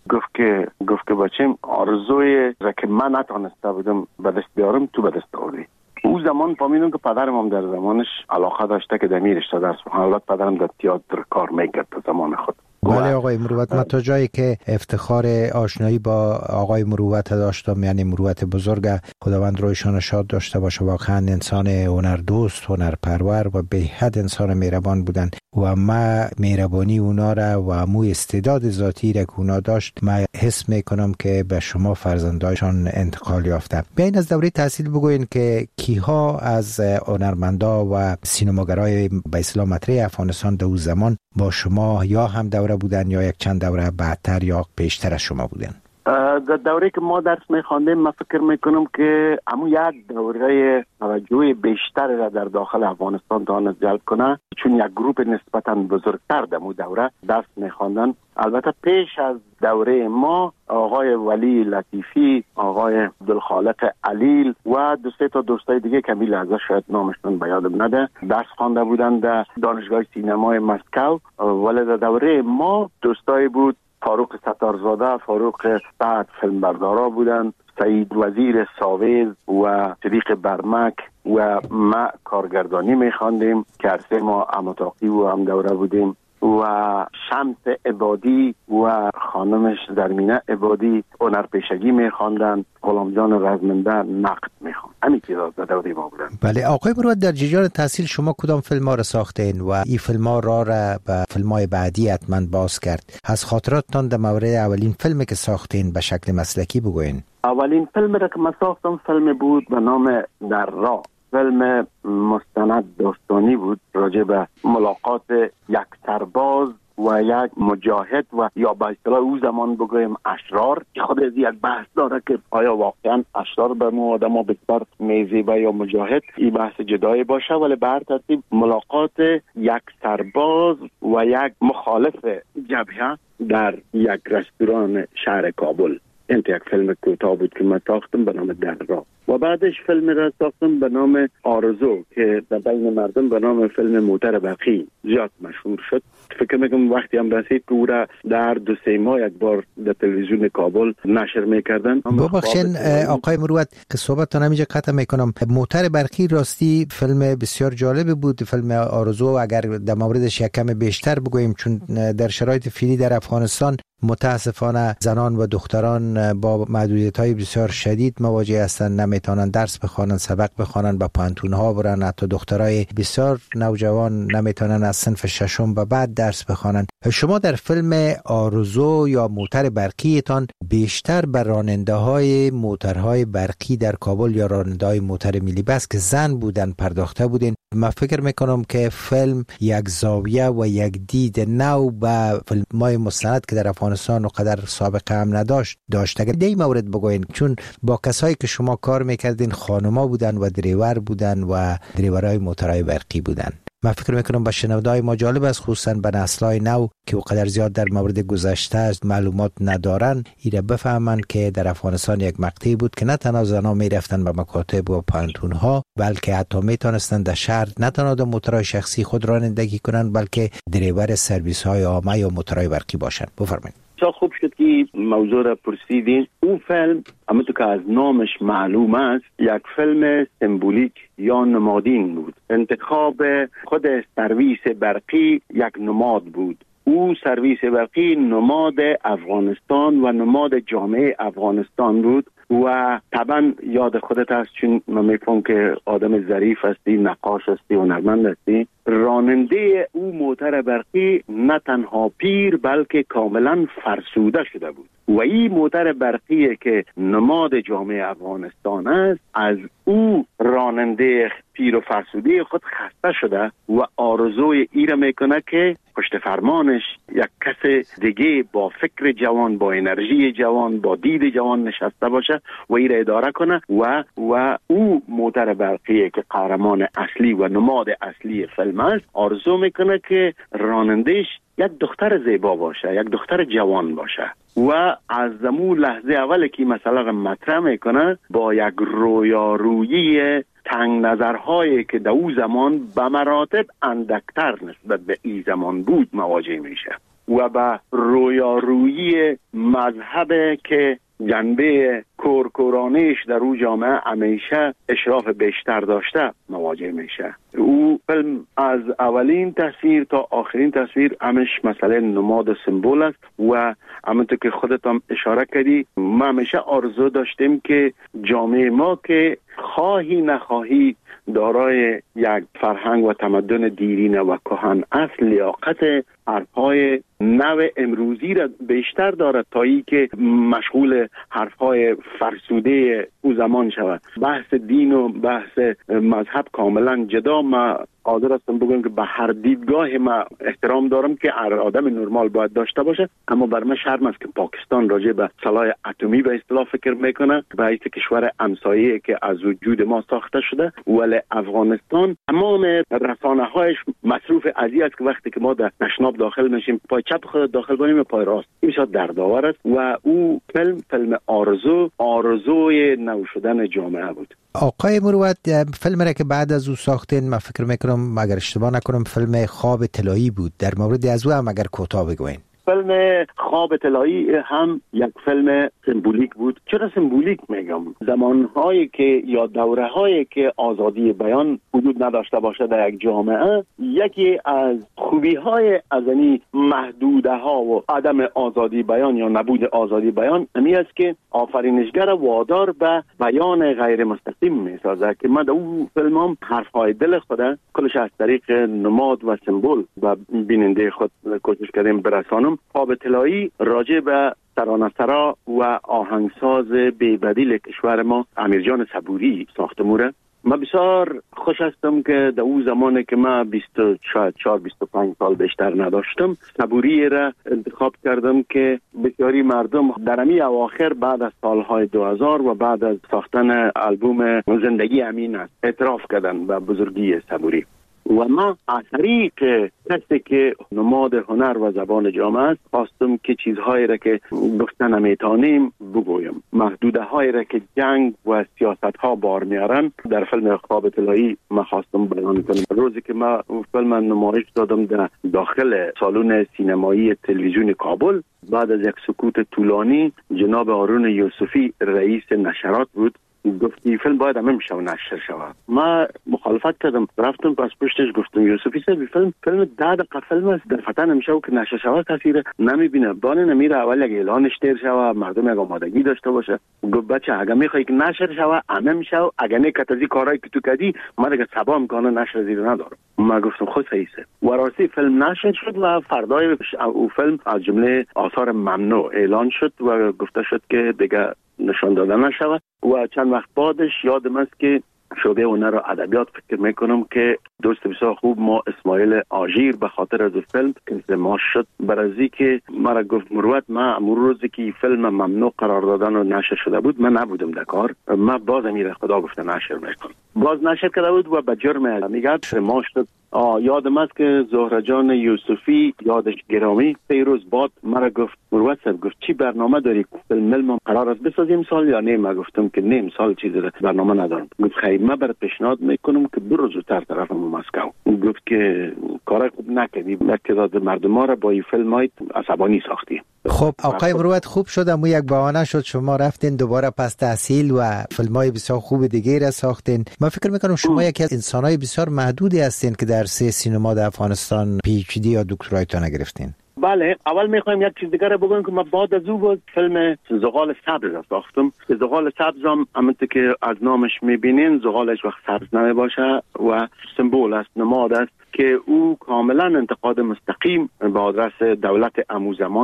S21: گفت که بچم آرزوی را که من نتونسته بودم به دست بیارم تو به دست آوردی. او زمان فهمیدم که پدرم هم در زمانش علاقه داشته که در رشته درس بخونه. البته پدرم در تئاتر کار میکرد در زمان خود.
S20: بله آقای مروت، من تا جایی که افتخار آشنایی با آقای مروت داشتم، یعنی مروت بزرگ، خداوند رویشان شاد داشته باشه، واقعا انسان هنردوست، هنرپرور و به حد انسان مهربان بودن و ما مهربانی اونا را و مو استعداد ذاتی را که اونا داشت ما حس میکنم که به شما فرزندایشان انتقال یافته. بیاین از دوره تحصیل بگوین که کیها از هنرمندا و سینماگرای به اصطلاح مطرح افغانستان در اون زمان با شما یا هم دوره بودن یا یک چند دوره بعدتر یا پیشتر از شما بودن؟
S21: در دوره که ما درس میخواندیم من فکر میکنم که همون یک دوره توجه بیشتر را در داخل افغانستان تواند جلب کنه، چون یک گروپ نسبتا بزرگتر در اون دوره درس میخواندن. البته پیش از دوره ما آقای ولی لطیفی، آقای عبدالخالق علیل و دو سه تا دوستای دیگه که می لحظه شاید نامشون به یادم نده درس خوانده بودن در دانشگاه سینمای مسکو. ولی در دوره ما دوستای بود فاروق ستارزاده، فاروق سعد فیلمبردارا بودن، سعید وزیر ساویز و صدیق برمک و ما کارگردانی میخواندیم که هر ما اماتاقی و هم دوره بودیم و شمس عبادی و خانمش زرمینه عبادی هنرپیشگی میخواندن، غلام جان رزمنده نقد میخواند. همین چیزا در دوره ما بودن.
S20: بله آقای مروت، در جریان تحصیل شما کدام فیلم ها را ساختین و این فیلم ها را به فیلم های بعدی حتما باز کرد؟ از خاطراتتان در مورد اولین فیلمی که ساختین به شکل مسلکی بگوین.
S21: اولین فیلم را که من ساختم فیلم بود به نام در راه. فیلم مستند داستانی بود راجع به ملاقات یک سرباز و یک مجاهد و یا به اصطلاح او زمان بگویم اشرار، که خود از یک بحث داره که آیا واقعا اشرار به ما آدم بسیار میزیبه یا مجاهد، این بحث جدایی باشه. ولی به هر ترتیب ملاقات یک سرباز و یک مخالف جبهه در یک رستوران شهر کابل. این یک فیلم کوتاه بود که من ساختم به نام در راه و بعدش فیلم را ساختم به نام آرزو که در بین مردم به نام فیلم موتر برقی زیاد مشهور شد. فکر میکنم وقتی هم رسید که او را در 2-3 ماه یک بار در تلویزیون کابل نشر میکردن.
S20: ببخشید آقای مروت که صحبتتان همینجا قطع میکنم. موتر برقی راستی فیلم بسیار جالب بود. فیلم آرزو اگر در موردش یک کم بیشتر بگوییم، چون در شرایط فعلی در افغانستان متاسفانه زنان و دختران با محدودیت‌های بسیار شدید مواجه هستند، نمیتونن درس بخوانن، سبق بخوانن، با پانتون‌ها برن. حتی دخترای بسیار نوجوان نمیتونن از صنف ششم و بعد درس بخوانن. شما در فیلم آرزو یا موتر برقیتان بیشتر بر راننده‌های موترهای برقی در کابل یا راننده‌های موتر ملی بس که زن بودن پرداخته بودین. من فکر میکنم که فیلم یک زاویه و یک دید نو به فیلم‌های مستند که در افغانستان و قدر سابقه هم نداشت داشته. اگر دی مورد بگوین، چون با کسایی که شما کار میکردین خانوما بودن و دریور بودن و دریورای موترهای برقی بودن. من فکر میکنم با شنونده‌های ما جالب است، خصوصا به نسل‌های نو که قدر زیاد در مورد گذشته از معلومات ندارن، ایره بفهمن که در افغانستان یک مقطعی بود که نه تنها زنان میرفتن به مکاتب و پانتون‌ها، بلکه حتی میتونستن در شهر نه تنها در موترهای شخصی خود رانندگی کنن، بلکه دریور سرویس‌های عامه یا موترهای برقی باشن. بفرمایید.
S21: خوب شد که موضوع را پرسیدین. اون فیلم همونطور که از نامش معلوم است یک فیلم سمبولیک یا نمادین بود. انتخاب خود سرویس برقی یک نماد بود. او سرویس برقی نماد افغانستان و نماد جامعه افغانستان بود و طبعا یاد خودت هست، چون من میفهم که آدم ظریف هستی، نقاش هستی، هنرمند هستی. راننده او موتر برقی نه تنها پیر بلکه کاملا فرسوده شده بود و این موتر برقی که نماد جامعه افغانستان است از او راننده پیر و فرسوده خود خسته شده و آرزوی ای را میکنه که پشت فرمانش یک کس دیگه با فکر جوان، با انرژی جوان، با دید جوان نشسته باشه و ای را اداره کنه و او موتر برقی که قهرمان اصلی و نماد اصلی فیلم است آرزو میکنه که رانندهش یک دختر زیبا باشه، یک دختر جوان باشه و از زمون لحظه اول که مسئله را مطرح میکنه با یک رویارویی تنگ نظرهایی که در او زمان به مراتب اندکتر نسبت به این زمان بود مواجه میشه و به رویارویی مذهب که جنبه کورکورانیش در او جامعه همیشه اشراف بیشتر داشته مواجه میشه. او فیلم از اولین تصویر تا آخرین تصویر همش مسئله نماد سمبول است و همونطور که خودت هم اشاره کردی ما همیشه آرزو داشتیم که جامعه ما که خواهی نخواهی دارای یک فرهنگ و تمدن دیرینه و کهن اصل لیاقت حرفهای نو امروزی را بیشتر دارد تا ای که مشغول حرفهای فرسوده او زمان شود. بحث دین و بحث مذهب کاملا جدا. ما قادر هستم بگم که به هر دیدگاه ما احترام دارم که هر آدم نرمال باید داشته باشه، اما بر من شرم است که پاکستان راجع به سلاح اتمی به اصطلاح فکر میکنه و ایت کشور همسایه که از وجود ما ساخته شده، ولی افغانستان تمام رسانه‌هایش مصروف ازی است که وقتی که ما در تشناب داخل میشیم پای چپ خود داخل کنیم و پای راست، این بسیار دردآور است و او فیلم آرزوی نو شدن جامعه بود.
S20: آقای مروت، فیلم را که بعد از او ساختین من فکر میکنم اگر اشتباه نکنم فیلم خواب طلایی بود، در مورد از او هم اگر کوتاه بگوین.
S21: فیلم خواب طلایی هم یک فیلم سمبولیک بود. چرا سمبولیک میگم؟ زمانهایی که یا دورهایی که آزادی بیان وجود نداشته باشه در یک جامعه، یکی از خوبی‌های از این محدوده ها و عدم آزادی بیان یا نبود آزادی بیان همین است که آفرینشگر وادار به بیان غیر مستقیم میسازه که من در اون فیلم هم حرفهای دل خود کلش از طریق نماد و سمبول و بیننده خود کوشش کردیم برسانم. خواب طلایی راجع به ترانه‌سرا و آهنگساز بی‌بدیل کشور ما امیرجان صبوری ساخته موره. من بسیار خوش هستم که در اون زمانی که من 24-25 سال بیشتر نداشتم صبوری را انتخاب کردم که بسیاری مردم در امی اواخر بعد از سالهای 2000 و بعد از ساختن آلبوم زندگی امین است اعتراف کردن به بزرگی صبوری و ما از طریق کسی که نماد هنر و زبان جامعه است خواستم که چیزهایی را که گفتن نمیتونیم بگویم، محدوده هایی را که جنگ و سیاست ها بار میارن در فیلم خواب طلایی ما خواستم بیان کنم. روزی که ما فیلم نمایش دادم در داخل سالن سینمایی تلویزیون کابل، بعد از یک سکوت طولانی جناب هارون یوسفی رئیس نشرات بود گفتی فیلم باید همه میشه و نشر شود. ما مخالفت کردم، رفتم پس پشتش گفتم یوسفی صاحب فیلم 10 دقیقه فیلم است، در فتن نمیشه و که نشر شود کسی نمیبینه، بانه نمیره اول یک اعلانش تیر شود مردم یک آمادگی داشته باشه. گفت بچه اگه میخوای که نشر شود همه میشه و اگه نه کتازی کارهایی که تو کردی ما دیگه صبا میکنه نشر زیر ندارم. ما گفتم خود صحیحه و راستی فیلم نشر شد و فردای او فیلم از جمله آثار ممنوع اعلان شد و گفته شد که دیگه نشان داده نشود و چند وقت بعدش یادم است که شعبه هنر و ادبیات فکر میکنم که دوست بسیار خوب ما اسماعیل آژیر به خاطر از فیلم که ما شد برازی که مرا گفت مروت ما امروز روزی که فیلم ممنوع قرار دادن و نشر شده بود من نبودم در کار، ما باز امیر خدا گفته نشر میکنم، باز نشر کرده بود و به جرم میگه ما شد. یادم است که زهره جان یوسفی یادش گرامی 3 روز بعد مرا گفت مروت صاحب گفت چی برنامه داری فیلم قرار است بسازیم سال یا نه؟ ما گفتم که نه سال چیزی برنامه ندارم. گفت خیلی من برات پیشنهاد میکنم که برو زودتر طرف مسکو. گفت که کار خوب نکردی، تعداد مردم را با این فیلم های عصبانی ساختی.
S20: خب آقای مروت خوب شد امو یک بهانه شد شما رفتین دوباره پس تحصیل و فیلم‌های بسیار خوب دیگه را ساختین. من فکر میکنم شما یکی از انسان‌های بسیار محدودی هستین که در سینما در افغانستان پی اچ دی یا دکترایتون گرفتین.
S21: بله، اول میخوایم یک چیز دیگه را بگم که من بعد از او فیلم زغال سبز ساختم که زغال سبز هم همونطور که از نامش میبینین زغالش وقت سبز نمیباشه و سمبول است، نماد است که او کاملا انتقاد مستقیم به آدرس دولت امو زمان بود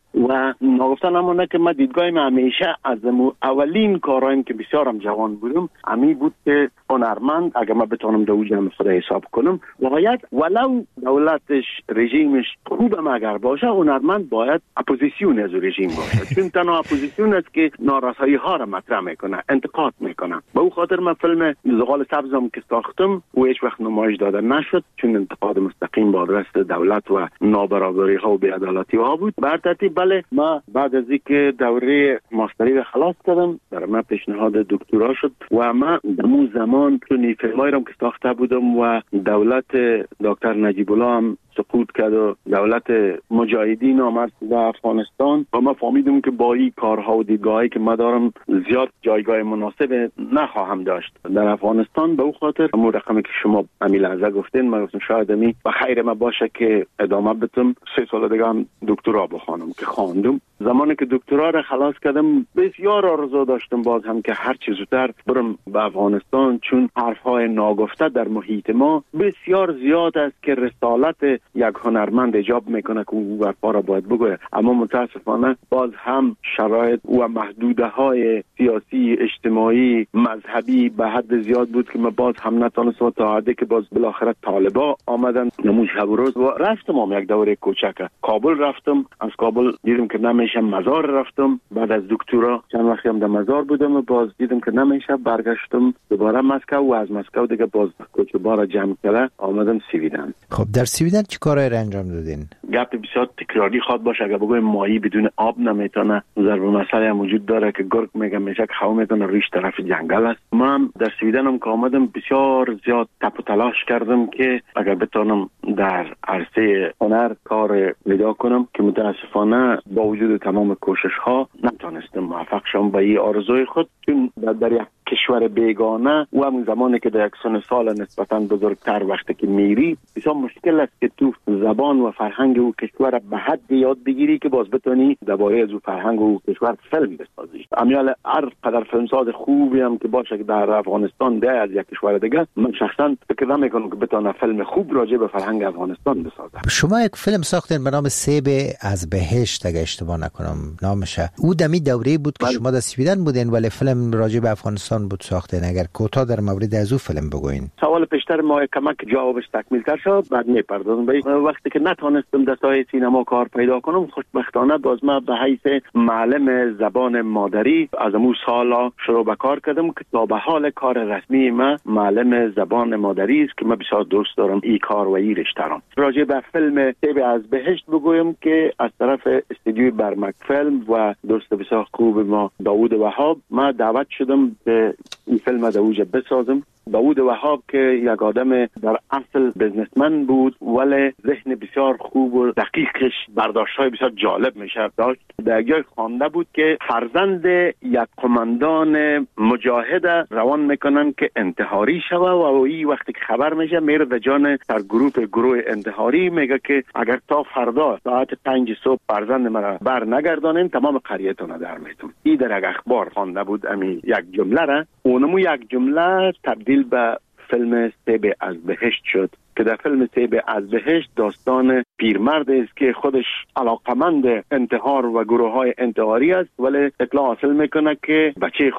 S21: و نگفتن همونه که من دیدگاهیم همیشه از اولین کارهایم که بسیارم جوان بودم امی بود که هنرمند اگر من بتونم دو جمع خدا حساب کنم باید ولو دولتش رژیمش خوبم اگر باشه هنرمند باید اپوزیسیون از رژیم باشه چون تنها اپوزیسیون است که نارسایی ها را مطرح میکنه انتقاد میکنه. به او خاطر من فیلم زغال سبزم که ساختم و هیچ وقت نمایش داده نشد چون انتقاد مستقیم با دست دولت و نابرابری ها و بی‌عدالتی ها بود. بر ترتیب بله ما بعد از اینکه دوره ماستری را خلاص کردم در من پیشنهاد دکترا شد و من در اون زمان چون فیلمایی را که ساخته بودم و دولت دکتر نجیب الله هم سقوط کرد و دولت مجاهدین آمد در افغانستان و ما فهمیدم که با این کارها و دیدگاهی که ما دارم زیاد جایگاه مناسب نخواهم داشت در افغانستان. به او خاطر همون رقمی که شما امیل لحظه گفتین من گفتم شاید امی و خیر ما باشه که ادامه بدم 3 سال دیگه هم دکترا بخوانم که خواندم. زمانی که دکترا را خلاص کردم بسیار آرزو داشتم باز هم که هر چه زودتر برم به افغانستان چون حرفهای ناگفته در محیط ما بسیار زیاد است که رسالت یک هنرمند ایجاب میکنه که او حرفا را باید بگوید اما متاسفانه باز هم شرایط و محدوده های سیاسی اجتماعی مذهبی به حد زیاد بود که من باز هم نتونستم تا حدی که باز بالاخره طالبا آمدن نموش شب و روز و رفتم یک دوره کوچک کابل رفتم. از کابل دیدم که نمیشه مزار رفتم. بعد از دکترا چند وقتی هم در مزار بودم و باز دیدم که نمیشه برگشتم دوباره مسکو و از مسکو دیگه باز کوچبارا جمع کرده آمدم سویدن.
S20: خب در سویدن چی کارایی را انجام دادین؟
S21: گپ بسیار تکراری خواد باشه اگر بگویم ماهی بدون آب نمیتونه ضرب مسئله هم وجود داره که گرگ میگه که هوا میتونه ریش طرف جنگل است. من در سویدن هم که آمدم بسیار زیاد تپ و تلاش کردم که اگر بتونم در عرصه هنر کار پیدا کنم که متاسفانه با وجود تمام کوشش ها نتونستم موفق شم به این آرزوی خود چون در یک کشور بیگانه و همون زمانی که در یک سن سال نسبتاً بزرگتر وقتی که میری بسیار مشکل است که تو زبان و فرهنگ او کشور به حد یاد بگیری که باز بتونی درباره از او فرهنگ و کشور فیلم بسازی. امیال هر قدر فیلمساز خوبی هم که باشه که در افغانستان ده از یک کشور دیگه من شخصا فکر نمیکنم که بتونه فیلم خوب راجع به فرهنگ افغانستان بسازه.
S20: شما یک فیلم ساختین به نام سیب از بهشت اگه اشتباه نکنم نامشه. او دمی دوره بود که شما در سویدن بودین ولی فیلم راجع به افغانستان بود ساختین. اگر کوتاه در مورد از او فیلم بگوین.
S21: سوال پیشتر ما کمک جوابش تکمیل تر شد بعد میپردازم به وقتی که نتونستم در ساحه سینما کار پیدا کنم خوشبختانه باز ما به حیث معلم زبان مادری از امو سالا شروع به کار کردم که تا به حال کار رسمی ما معلم زبان مادری است که من بسیار دوست دارم این کار و این رشته را. راجع به فیلم سیب از بهشت بگویم که از طرف استودیوی برمک فیلم و دوست بسیار خوب ما داوود وهاب ما دعوت شدم که این فیلم در اوج بسازم. داوود وهاب که یک آدم در اصل بزنسمن بود ولی ذهن بسیار خوب و دقیقش برداشت‌های بسیار جالب میشه داشت. در جای خوانده بود که فرزند یک قماندان مجاهد روان میکنن که انتحاری شوه و این وقتی که خبر میشه میره در جان در گروه انتحاری میگه که اگر تا فردا ساعت 5 صبح فرزند مرا بر نگردانین تمام قریتون در میتون. این در یک اخبار خوانده بود امی یک جمله را اونمو یک جمله تبدیل به فیلم سیب از بهشت شد که در فیلم سیب از بهشت داستان پیرمرد است که خودش علاقمند انتحار و گروه های انتحاری است ولی اطلاع حاصل میکنه که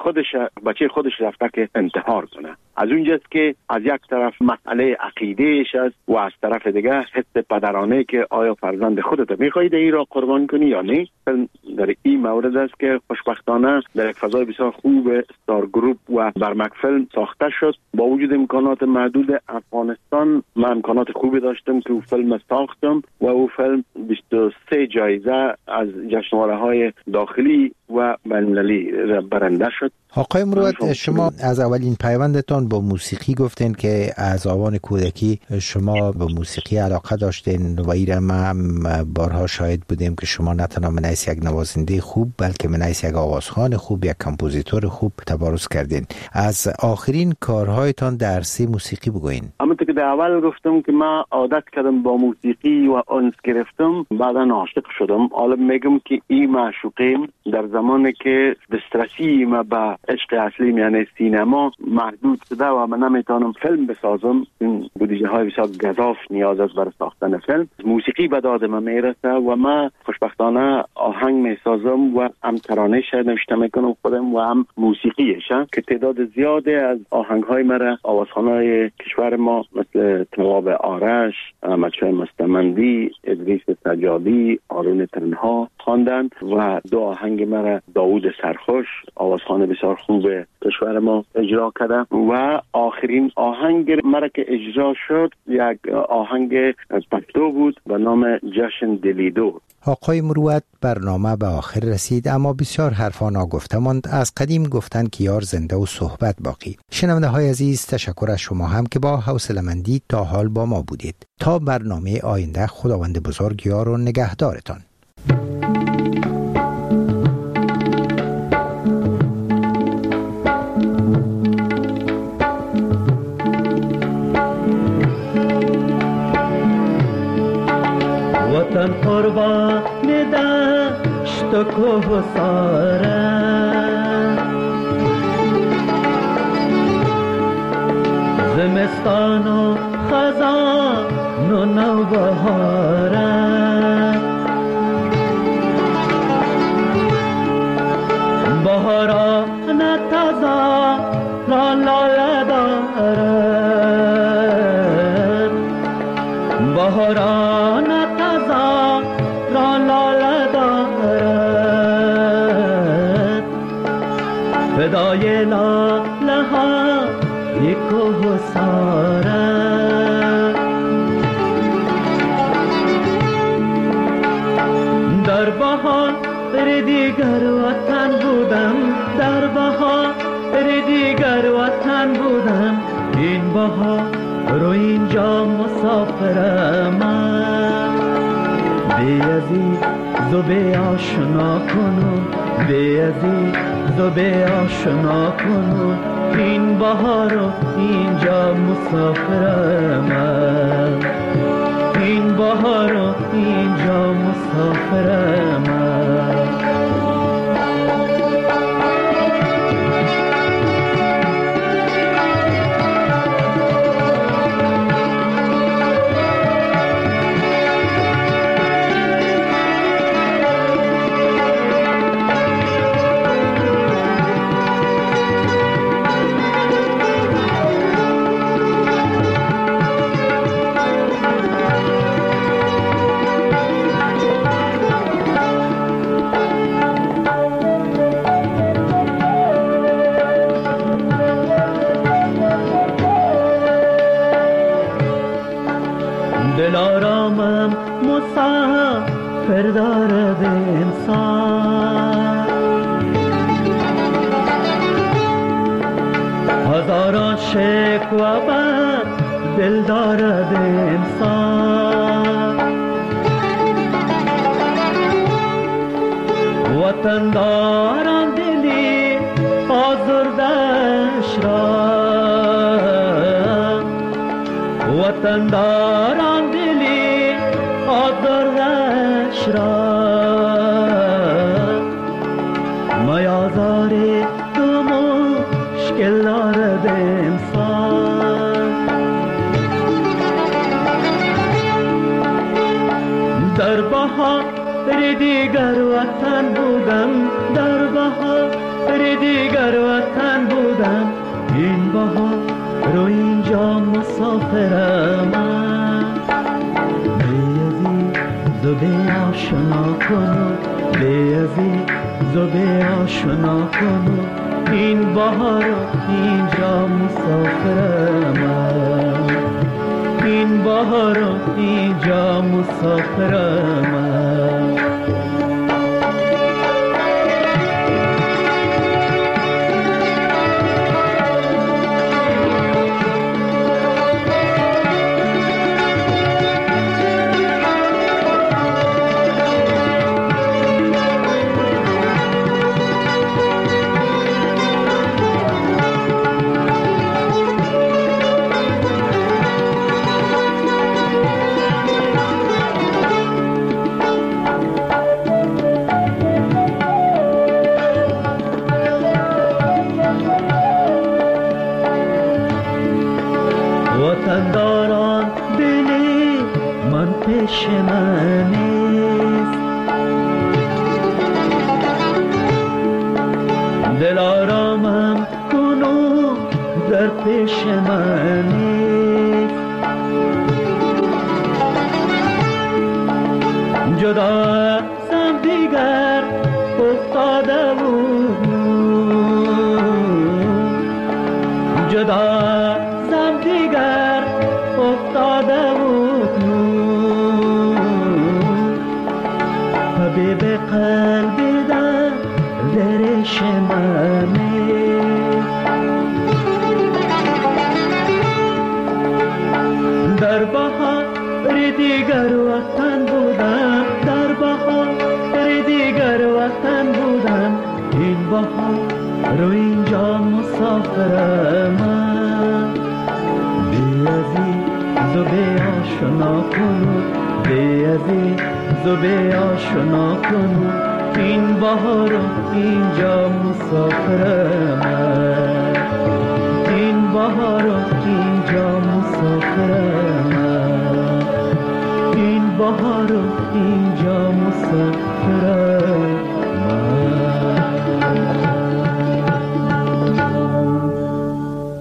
S21: بچه خودش رفته که انتحار کنه. از اونجاست که از یک طرف مسئله عقیدهش است و از طرف دیگه حس پدرانه که آیا فرزند خودت میخواهی این را قربان کنی یا نه. فیلم در این مورد است که خوشبختانه در یک فضای بسیار خوب ستار گروپ و برمک فیلم ساخته شد. با وجود امکانات محدود افغانستان من امکانات خوبی داشتم که او فیلم ساختم و او فیلم 23 جایزه از جشنواره‌های داخلی و بین‌المللی برنده شد.
S20: آقای مروت شما از اولین پیوندتان با موسیقی گفتین که از آوان کودکی شما به موسیقی علاقه داشتین و ایره ما بارها شاهد بودیم که شما نه تنها منیس یک نوازنده خوب بلکه منیس یک آوازخوان خوب یک کمپوزیتور خوب تبارز کردین. از آخرین کارهایتان در عرصه موسیقی بگوین.
S21: همونطور که در اول گفتم که من عادت کردم با موسیقی و انس گرفتم بعدا عاشق شدم. حالا میگم که این معشوقیم در زمانی که دسترسی ما به عشق اصلی یعنی سینما محدود شده و من نمیتونم فیلم بسازم، این بودجه های بسیار گزاف نیاز است برای ساختن فیلم، موسیقی به داد من میرسه و من خوشبختانه آهنگ میسازم و هم ترانه‌اش نوشته میکنم خودم و هم موسیقیش که تعداد زیاده از آهنگ های مرا آوازخوان‌های کشور ما مثل تواب آرش، احمدشاه مستمندی، ادریس سجادی، آرون تنها خواندن و دو آهنگ مرا داوود سرخوش آوازخوان بسیار خوب کشور ما اجرا کرده و آخرین آهنگ مرا که اجرا شد یک آهنگ پشتو بود به نام جشن دلیدو.
S20: آقای مروت، برنامه به آخر رسید اما بسیار حرفا ناگفته ماند. از قدیم گفتند که یار زنده و صحبت باقی. شنونده های عزیز، تشکر از شما هم که با حوصله‌مندی تا حال با ما بودید. تا برنامه آینده، خداوند بزرگ یار و نگهدارتان.
S5: وطن قربان دشت و کوه و ساره، زمستان و خزان و نوبهاره، بهاران تازه را لاله داره، بهاران تازه را لاله داره، فدای لاله ها یک و ساره. در بهار دیگر وطن بودم، در بهار دیگر وطن بودم، این بهار رو اینجا مسافرم. بی‌عزیز و بی آشنا کنون، بی‌عزیز و بی آشنا کنون، این بهار رو اینجا مسافرم. این بهار رو اینجا مسافرم. دلارامم مسافر دارد انسان، هزاران شکوه بر دل دارد انسان. وطن داران دلی آزردش را، وطن داران دلی آزردش را، میازار تو مشکل دارد انسان. در بهار دیگر وطن بودم، در بهار دیگر وطن بودم، این بهار رو اینجا مسافرم. بی‌عزیز و بی آشنا کنون، بی‌عزیز و بی آشنا کنون، این بهار رو اینجا مسافرم. این بهار رو اینجا مسافرم. وطنداران دلی من پیش من نیست، دل آرامم کنون در پیش من نیست. جدا ازم دیگر افتاده بود، جدا ازم دیگر افتاده بود، حبیب قلبی در شمانه. در بهار دیگر وطن بودم، در بهار دیگر وطن بودم، این بهار رو اینجا مسافرم. بی عزیز و بی آشنا کنو، بی عزیز و بی آشنا کنو، این بهار رو اینجا مسافرم. این بهار رو اینجا مسافرم، این بهار رو اینجا مسافرم.